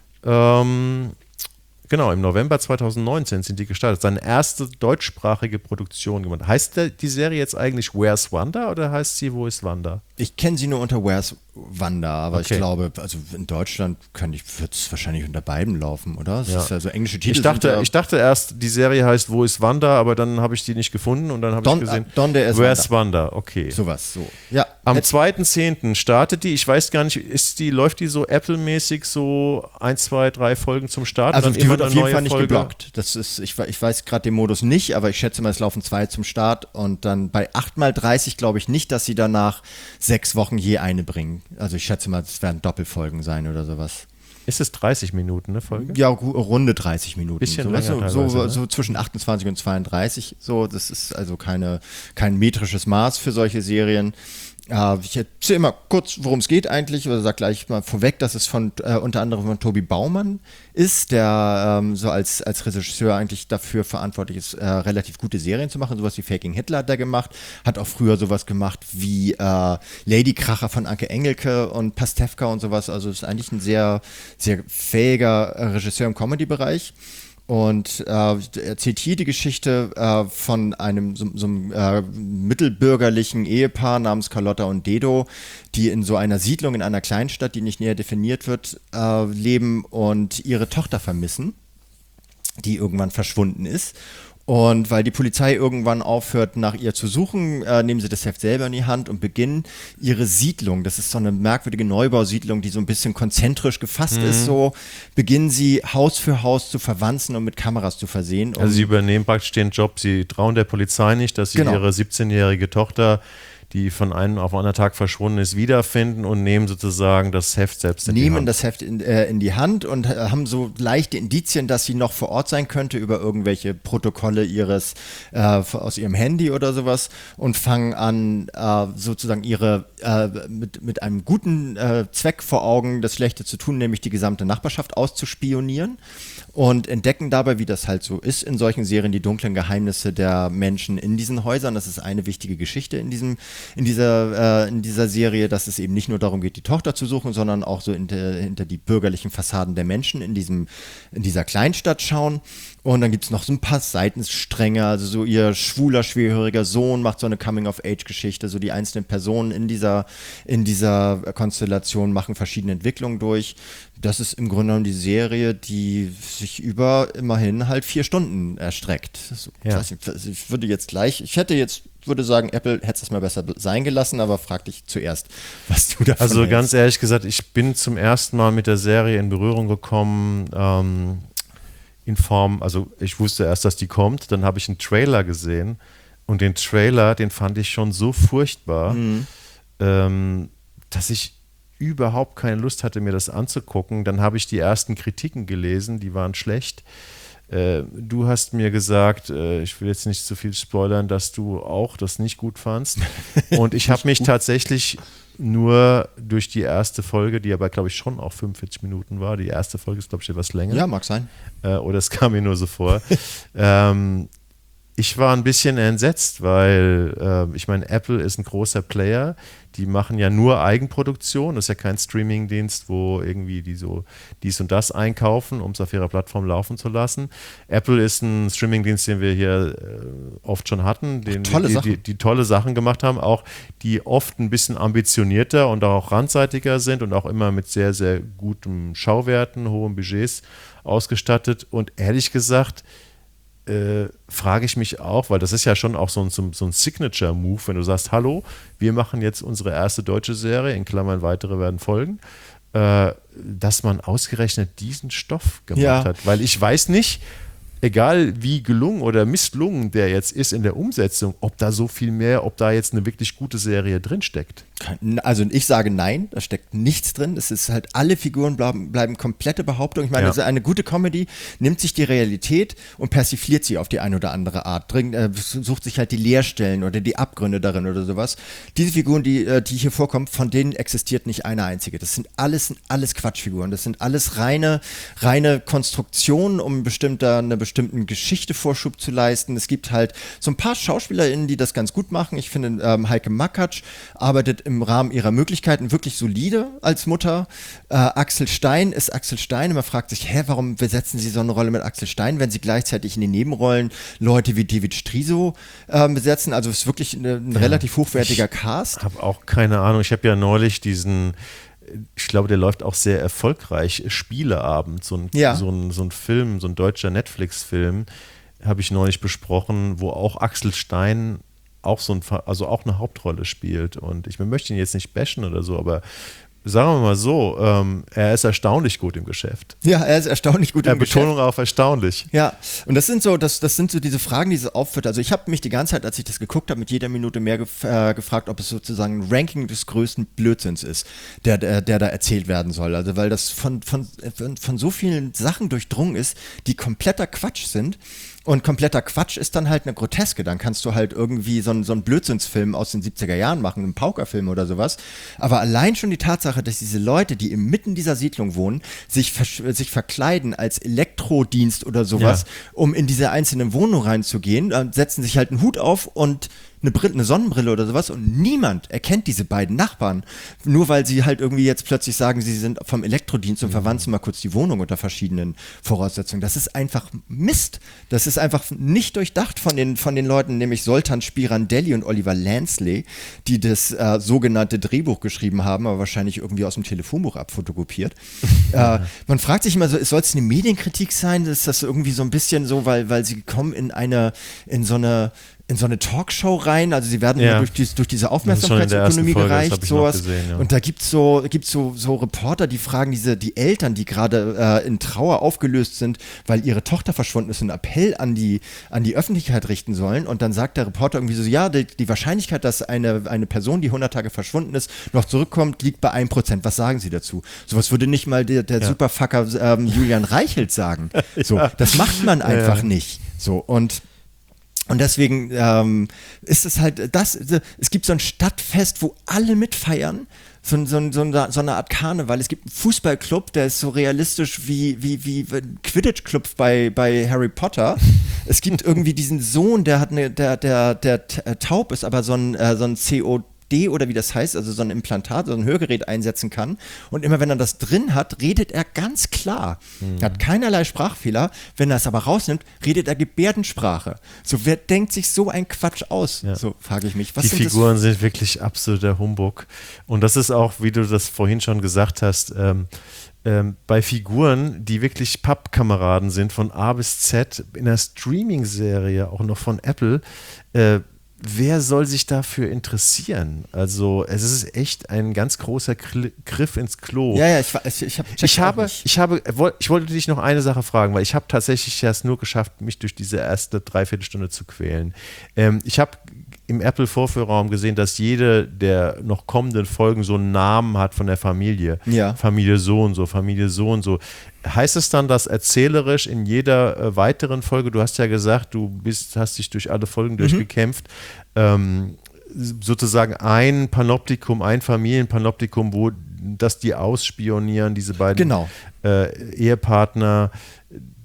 Ähm, genau, im November zweitausendneunzehn sind die gestartet. Seine erste deutschsprachige Produktion gemacht. Heißt der, die Serie jetzt eigentlich Where's Wanda oder heißt sie Wo ist Wanda? Ich kenne sie nur unter Where's Wanda, aber Okay. ich glaube, also in Deutschland wird es wahrscheinlich unter beiden laufen, oder? Das Ja. ist also englische Titel. Ich dachte, sind ja ich dachte erst, die Serie heißt Wo ist Wanda, aber dann habe ich die nicht gefunden und dann habe ich Don- gesehen, Donde es Where's Wanda, okay. sowas, so. Ja, Am hätt- zweiten zehnten startet die, ich weiß gar nicht, ist die, läuft die so Apple-mäßig so ein, zwei, drei Folgen zum Start? also und dann die immer wird eine auf jeden neue Fall nicht Folge? geblockt. Das ist, ich, we- ich weiß gerade den Modus nicht, aber ich schätze mal, es laufen zwei zum Start und dann bei acht mal dreißig glaube ich nicht, dass sie danach sechs Wochen je eine bringen. Also ich schätze mal, es werden Doppelfolgen sein oder sowas. Ist es dreißig Minuten, eine Folge? Ja, gu- runde dreißig Minuten. Bisschen so, weißt länger du, so, teilweise, so, ne? so zwischen achtundzwanzig und zweiunddreißig. So, das ist also keine, kein metrisches Maß für solche Serien. Äh, ich erzähle mal kurz, worum es geht eigentlich, oder sag gleich mal vorweg, dass es von äh, unter anderem von Tobi Baumann ist, der ähm, so als, als Regisseur eigentlich dafür verantwortlich ist, äh, relativ gute Serien zu machen. Sowas wie Faking Hitler hat er gemacht, hat auch früher sowas gemacht wie äh, Ladykracher von Anke Engelke und Pastewka und sowas. Also ist eigentlich ein sehr, sehr fähiger äh, Regisseur im Comedy-Bereich. Und äh, erzählt hier die Geschichte äh, von einem so, so einem äh, mittelbürgerlichen Ehepaar namens Carlotta und Dedo, die in so einer Siedlung in einer Kleinstadt, die nicht näher definiert wird, äh, leben und ihre Tochter vermissen, die irgendwann verschwunden ist. Und weil die Polizei irgendwann aufhört, nach ihr zu suchen, äh, nehmen sie das Heft selber in die Hand und beginnen ihre Siedlung, das ist so eine merkwürdige Neubausiedlung, die so ein bisschen konzentrisch gefasst Mhm. ist, so beginnen sie Haus für Haus zu verwanzen und mit Kameras zu versehen. Also sie übernehmen praktisch den Job, sie trauen der Polizei nicht, dass sie Genau. ihre siebzehnjährige Tochter, die von einem auf den anderen Tag verschwunden ist, wiederfinden und nehmen sozusagen das Heft selbst in die nehmen Hand. das Heft in, äh, in die Hand und äh, haben so leichte Indizien, dass sie noch vor Ort sein könnte über irgendwelche Protokolle ihres äh, aus ihrem Handy oder sowas und fangen an, äh, sozusagen ihre äh, mit, mit einem guten äh, Zweck vor Augen das Schlechte zu tun, nämlich die gesamte Nachbarschaft auszuspionieren und entdecken dabei, wie das halt so ist in solchen Serien, die dunklen Geheimnisse der Menschen in diesen Häusern. Das ist eine wichtige Geschichte in diesem in dieser, äh, in dieser Serie, dass es eben nicht nur darum geht, die Tochter zu suchen, sondern auch so hinter, hinter die bürgerlichen Fassaden der Menschen in, diesem, in dieser Kleinstadt schauen. Und dann gibt es noch so ein paar Seitenstränge, also so ihr schwuler, schwerhöriger Sohn macht so eine Coming-of-Age-Geschichte, so die einzelnen Personen in dieser, in dieser Konstellation machen verschiedene Entwicklungen durch. Das ist im Grunde genommen die Serie, die sich über immerhin halt vier Stunden erstreckt. So, Ja. weiß nicht, also ich würde jetzt gleich, ich hätte jetzt, würde sagen, Apple hätte es mal besser sein gelassen, aber frag dich zuerst, was du davon Also hältst. ganz ehrlich gesagt, ich bin zum ersten Mal mit der Serie in Berührung gekommen, ähm, in Form, also ich wusste erst, dass die kommt, dann habe ich einen Trailer gesehen und den Trailer, den fand ich schon so furchtbar, Mhm. ähm, dass ich überhaupt keine Lust hatte, mir das anzugucken. Dann habe ich die ersten Kritiken gelesen, die waren schlecht. Äh, du hast mir gesagt, äh, ich will jetzt nicht zu viel spoilern, dass du auch das nicht gut fandst. Und ich habe mich tatsächlich nur durch die erste Folge, die aber, glaube ich, schon auch fünfundvierzig Minuten war, die erste Folge ist, glaube ich, etwas länger. Ja, mag sein. Äh, oder es kam mir nur so vor. ähm, Ich war ein bisschen entsetzt, weil äh, ich meine, Apple ist ein großer Player. Die machen ja nur Eigenproduktion. Das ist ja kein Streamingdienst, wo irgendwie die so dies und das einkaufen, um es auf ihrer Plattform laufen zu lassen. Apple ist ein Streamingdienst, den wir hier äh, oft schon hatten, den, tolle die, Sachen. Die, die tolle Sachen gemacht haben, auch die oft ein bisschen ambitionierter und auch randseitiger sind und auch immer mit sehr, sehr guten Schauwerten, hohen Budgets ausgestattet. Und ehrlich gesagt, Äh, frage ich mich auch, weil das ist ja schon auch so ein, so, so ein Signature-Move, wenn du sagst, hallo, wir machen jetzt unsere erste deutsche Serie, in Klammern weitere werden folgen, äh, dass man ausgerechnet diesen Stoff gemacht Ja. hat. Weil ich weiß nicht, egal wie gelungen oder misslungen der jetzt ist in der Umsetzung, ob da so viel mehr, ob da jetzt eine wirklich gute Serie drinsteckt. Also ich sage nein, da steckt nichts drin. Es ist halt, alle Figuren bleiben, bleiben komplette Behauptung. Ich meine, Ja. also eine gute Comedy nimmt sich die Realität und persifliert sie auf die eine oder andere Art. Dring, äh, sucht sich halt die Leerstellen oder die Abgründe darin oder sowas. Diese Figuren, die, äh, die hier vorkommen, von denen existiert nicht eine einzige. Das sind alles, sind alles Quatschfiguren. Das sind alles reine, reine Konstruktionen, um bestimmter, eine bestimmten Geschichte Vorschub zu leisten. Es gibt halt so ein paar SchauspielerInnen, die das ganz gut machen. Ich finde, ähm, Heike Makatsch arbeitet im Rahmen ihrer Möglichkeiten wirklich solide als Mutter. Äh, Axel Stein ist Axel Stein. Man fragt sich, hä, warum besetzen Sie so eine Rolle mit Axel Stein, wenn Sie gleichzeitig in den Nebenrollen Leute wie David Striso äh, besetzen? Also es ist wirklich eine, ein ja. relativ hochwertiger ich Cast. Ich habe auch keine Ahnung. Ich habe ja neulich diesen, ich glaube, der läuft auch sehr erfolgreich, Spieleabend, so ein, ja. so ein, so ein Film, so ein deutscher Netflix-Film, habe ich neulich besprochen, wo auch Axel Stein auch so ein, also auch eine Hauptrolle spielt. Und ich möchte ihn jetzt nicht bashen oder so, aber sagen wir mal so, ähm, er ist erstaunlich gut im Geschäft. Ja, er ist erstaunlich gut ja, im Geschäft. Betonung auf erstaunlich. Ja, und das sind so, das, das sind so diese Fragen, die es aufführt. Also ich habe mich die ganze Zeit, als ich das geguckt habe, mit jeder Minute mehr gef äh, gefragt, ob es sozusagen ein Ranking des größten Blödsinns ist, der, der, der da erzählt werden soll. Also weil das von, von, von so vielen Sachen durchdrungen ist, die kompletter Quatsch sind. Und kompletter Quatsch ist dann halt eine Groteske. Dann kannst du halt irgendwie so einen, so einen Blödsinnsfilm aus den siebziger Jahren machen, einen Paukerfilm oder sowas. Aber allein schon die Tatsache, dass diese Leute, die inmitten dieser Siedlung wohnen, sich, sich verkleiden als Elektrodienst oder sowas, ja. um in diese einzelnen Wohnungen reinzugehen, dann setzen sich halt einen Hut auf und eine, Brille, eine Sonnenbrille oder sowas und niemand erkennt diese beiden Nachbarn, nur weil sie halt irgendwie jetzt plötzlich sagen, sie sind vom Elektrodienst und mhm. verwanzen mal kurz die Wohnung unter verschiedenen Voraussetzungen. Das ist einfach Mist. Das ist einfach nicht durchdacht von den, von den Leuten, nämlich Soltan Spirandelli und Oliver Lansley, die das äh, sogenannte Drehbuch geschrieben haben, aber wahrscheinlich irgendwie aus dem Telefonbuch abfotokopiert. äh, man fragt sich immer so, soll es eine Medienkritik sein? Ist das irgendwie so ein bisschen so, weil, weil sie kommen in eine, in so eine in so eine Talkshow rein, also sie werden ja. durch, dies, durch diese Aufmerksamkeitsökonomie gereicht, sowas. Gesehen, ja. Und da gibt es so, gibt's so, so Reporter, die fragen diese, die Eltern, die gerade äh, in Trauer aufgelöst sind, weil ihre Tochter verschwunden ist, einen Appell an die, an die Öffentlichkeit richten sollen. Und dann sagt der Reporter irgendwie so, ja, die, die Wahrscheinlichkeit, dass eine, eine Person, die hundert Tage verschwunden ist, noch zurückkommt, liegt bei ein Prozent. Was sagen Sie dazu? Sowas würde nicht mal der, der ja. Superfucker ähm, Julian Reichelt sagen. So, ja. Das macht man einfach ja. nicht. So, und Und deswegen ähm, ist es halt das, es gibt so ein Stadtfest, wo alle mitfeiern, so, so, so, so eine Art Karneval. Es gibt einen Fußballclub, der ist so realistisch wie, wie, wie ein Quidditch-Club bei, bei Harry Potter. Es gibt irgendwie diesen Sohn, der hat eine, der, der, der, der taub ist, aber so ein, äh, so ein C O oder wie das heißt, also so ein Implantat, so ein Hörgerät einsetzen kann. Und immer wenn er das drin hat, redet er ganz klar. Mhm. Er hat keinerlei Sprachfehler. Wenn er es aber rausnimmt, redet er Gebärdensprache. So, wer denkt sich so ein Quatsch aus? Ja. So frage ich mich. Was Die sind Figuren das? sind wirklich absoluter Humbug. Und das ist auch, wie du das vorhin schon gesagt hast, ähm, ähm, bei Figuren, die wirklich Pappkameraden sind von A bis Z, in einer Streaming-Serie, auch noch von Apple, äh, wer soll sich dafür interessieren? Also es ist echt ein ganz großer Griff ins Klo. Ja, ja, ich, ich, ich, hab, ich habe, ich habe, ich wollte dich noch eine Sache fragen, weil ich habe tatsächlich es nur geschafft, mich durch diese erste Dreiviertelstunde zu quälen. Ähm, ich habe im Apple-Vorführraum gesehen, dass jede der noch kommenden Folgen so einen Namen hat von der Familie. Ja. Familie so und so, Familie so und so. Heißt es dann, dass erzählerisch in jeder äh, weiteren Folge, du hast ja gesagt, du bist, hast dich durch alle Folgen mhm. durchgekämpft, ähm, sozusagen ein Panoptikum, ein Familienpanoptikum, wo das die ausspionieren, diese beiden genau. äh, Ehepartner,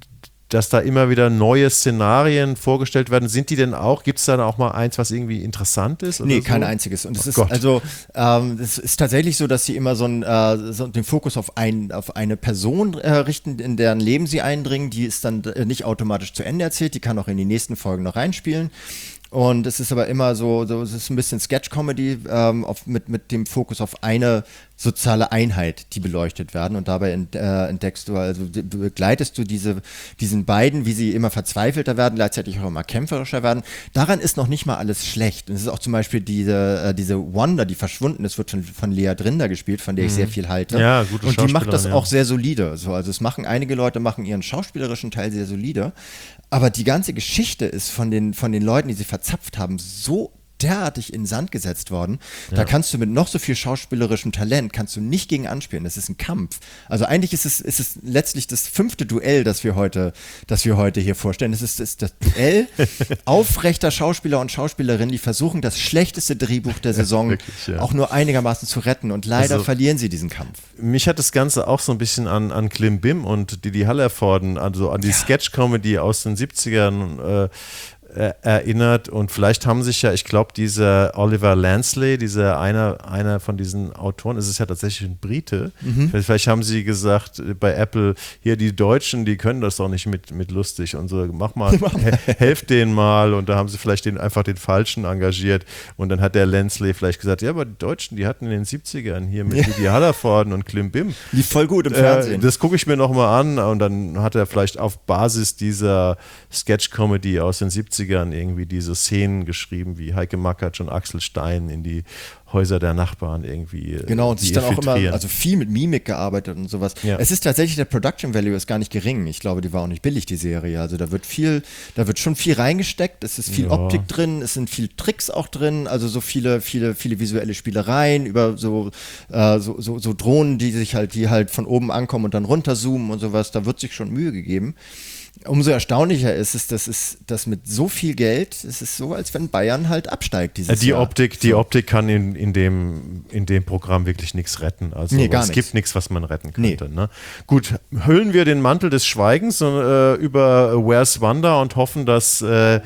dass da immer wieder neue Szenarien vorgestellt werden. Sind die denn auch, gibt es da auch mal eins, was irgendwie interessant ist? Oder nee, so? kein einziges. Und es Oh ist Gott. also, ähm, es ist tatsächlich so, dass sie immer so, ein, äh, so den Fokus auf, ein, auf eine Person äh, richten, in deren Leben sie eindringen. Die ist dann äh, nicht automatisch zu Ende erzählt, die kann auch in die nächsten Folgen noch reinspielen. Und es ist aber immer so, so es ist ein bisschen Sketch-Comedy ähm, auf, mit, mit dem Fokus auf eine soziale Einheit, die beleuchtet werden. Und dabei ent, äh, entdeckst du, also du begleitest du diese, diesen beiden, wie sie immer verzweifelter werden, gleichzeitig auch immer kämpferischer werden. Daran ist noch nicht mal alles schlecht. Und es ist auch zum Beispiel diese, äh, diese Wanda, die verschwunden ist, wird von, von Lea Drinder gespielt, von der ich sehr viel halte. Ja, gute Und die macht das Schauspielerin, ja. auch sehr solide. So, also es machen einige Leute machen ihren schauspielerischen Teil sehr solide. Aber die ganze Geschichte ist von den, von den Leuten, die sie verzapft haben, so derartig in den Sand gesetzt worden. Da Ja. kannst du mit noch so viel schauspielerischem Talent, kannst du nicht gegen anspielen. Das ist ein Kampf. Also eigentlich ist es, ist es letztlich das fünfte Duell, das wir heute, das wir heute hier vorstellen. Es ist, ist das Duell aufrechter Schauspieler und Schauspielerinnen, die versuchen, das schlechteste Drehbuch der Saison Wirklich, ja. auch nur einigermaßen zu retten. Und leider Also- verlieren sie diesen Kampf. Mich hat das Ganze auch so ein bisschen an, an Klim Bim und Didi Hallervorden, also an die Sketch-Comedy aus den siebzigern äh, äh, erinnert. Und vielleicht haben sich ja, ich glaube, dieser Oliver Lansley, dieser einer, einer von diesen Autoren, es ist ja tatsächlich ein Brite, Mhm. vielleicht, vielleicht haben sie gesagt äh, bei Apple, hier die Deutschen, die können das doch nicht mit, mit lustig und so, mach mal, he, helft denen mal. Und da haben sie vielleicht den, einfach den Falschen engagiert. Und dann hat der Lansley vielleicht gesagt, ja, aber die Deutschen, die hatten in den siebzigern hier mit Didi Hallervorden und Klim Bim. Lief voll gut im Äh, Fernsehen. das gucke ich mir nochmal an und dann hat er vielleicht auf Basis dieser Sketch-Comedy aus den siebzigern irgendwie diese Szenen geschrieben, wie Heike Makatsch und Axel Stein in die Häuser der Nachbarn irgendwie äh, Genau, und die sich dann auch immer, infiltrieren. also viel mit Mimik gearbeitet und sowas. Ja. Es ist tatsächlich, der Production Value ist gar nicht gering. Ich glaube, die war auch nicht billig, die Serie. Also da wird viel, da wird schon viel reingesteckt. Es ist viel Ja. Optik drin, es sind viel Tricks auch drin, also so viele, viele, viele visuelle Spielereien über so, äh, so, so, so Drohnen, die sich halt, die halt von oben ankommen und dann runterzoomen und sowas. Da wird sich schon Mühe gegeben. Umso erstaunlicher ist es, dass es, dass mit so viel Geld, es ist so, als wenn Bayern halt absteigt dieses Äh, die Jahr. Optik, die So. Optik kann in, in, dem, in dem Programm wirklich nichts retten. Also Nee, gar es nichts. gibt nichts, was man retten Nee. könnte. Ne? Gut, hüllen wir den Mantel des Schweigens äh, über Where's Wanda und hoffen, dass äh,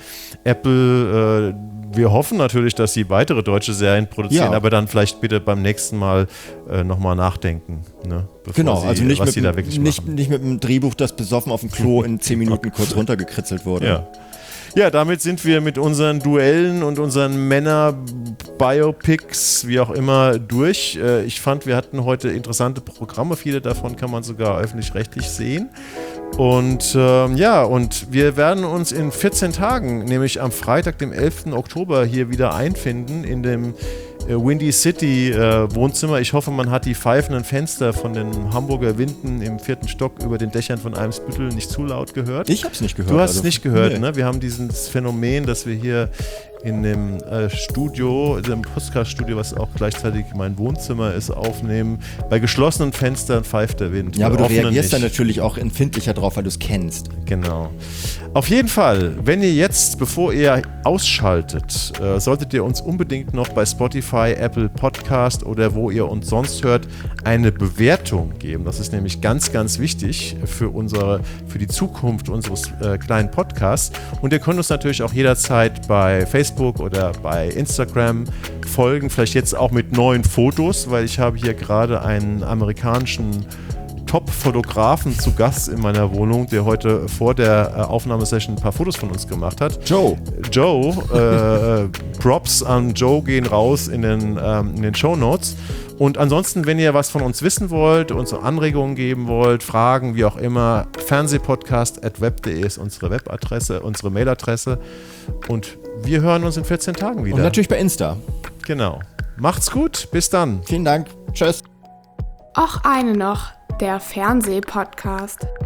Apple, äh, wir hoffen natürlich, dass sie weitere deutsche Serien produzieren, Ja. aber dann vielleicht bitte beim nächsten Mal äh, nochmal nachdenken. Ne? Bevor Genau, sie, also nicht was mit, sie da wirklich nicht, machen. nicht mit einem Drehbuch, das besoffen auf dem Klo in zehn Minuten kurz runtergekritzelt wurde. Ja. Ja, damit sind wir mit unseren Duellen und unseren Männer-Biopics, wie auch immer, durch. Äh, Ich fand, wir hatten heute interessante Programme. Viele davon kann man sogar öffentlich-rechtlich sehen. Und ähm, ja, und wir werden uns in vierzehn Tagen, nämlich am Freitag, dem elften Oktober, hier wieder einfinden in dem äh, Windy City äh, Wohnzimmer. Ich hoffe, man hat die pfeifenden Fenster von den Hamburger Winden im vierten Stock über den Dächern von Eimsbüttel nicht zu laut gehört. Ich hab's nicht gehört. Du hast es also- nicht gehört, Nee. ne? Wir haben dieses Phänomen, dass wir hier in dem äh, Studio, in dem Podcast-Studio, was auch gleichzeitig mein Wohnzimmer ist, aufnehmen. Bei geschlossenen Fenstern pfeift der Wind. Ja, aber bei du offenen reagierst dann nicht. natürlich auch empfindlicher drauf, weil du es kennst. Genau. Auf jeden Fall, wenn ihr jetzt, bevor ihr ausschaltet, äh, solltet ihr uns unbedingt noch bei Spotify, Apple Podcast oder wo ihr uns sonst hört, eine Bewertung geben. Das ist nämlich ganz, ganz wichtig für unsere, für die Zukunft unseres äh, kleinen Podcasts. Und ihr könnt uns natürlich auch jederzeit bei Facebook oder bei Instagram folgen, vielleicht jetzt auch mit neuen Fotos, weil ich habe hier gerade einen amerikanischen Top-Fotografen zu Gast in meiner Wohnung, der heute vor der äh, Aufnahmesession ein paar Fotos von uns gemacht hat. Joe. Joe, äh, Props an Joe gehen raus in den, ähm, in den Shownotes. Und ansonsten, wenn ihr was von uns wissen wollt, uns Anregungen geben wollt, Fragen, wie auch immer, fernsehpodcast at web punkt de ist unsere Webadresse, unsere Mailadresse. Und wir hören uns in vierzehn Tagen wieder. Und natürlich bei Insta. Genau. Macht's gut, bis dann. Vielen Dank. Tschüss. Och eine noch, der Fernsehpodcast.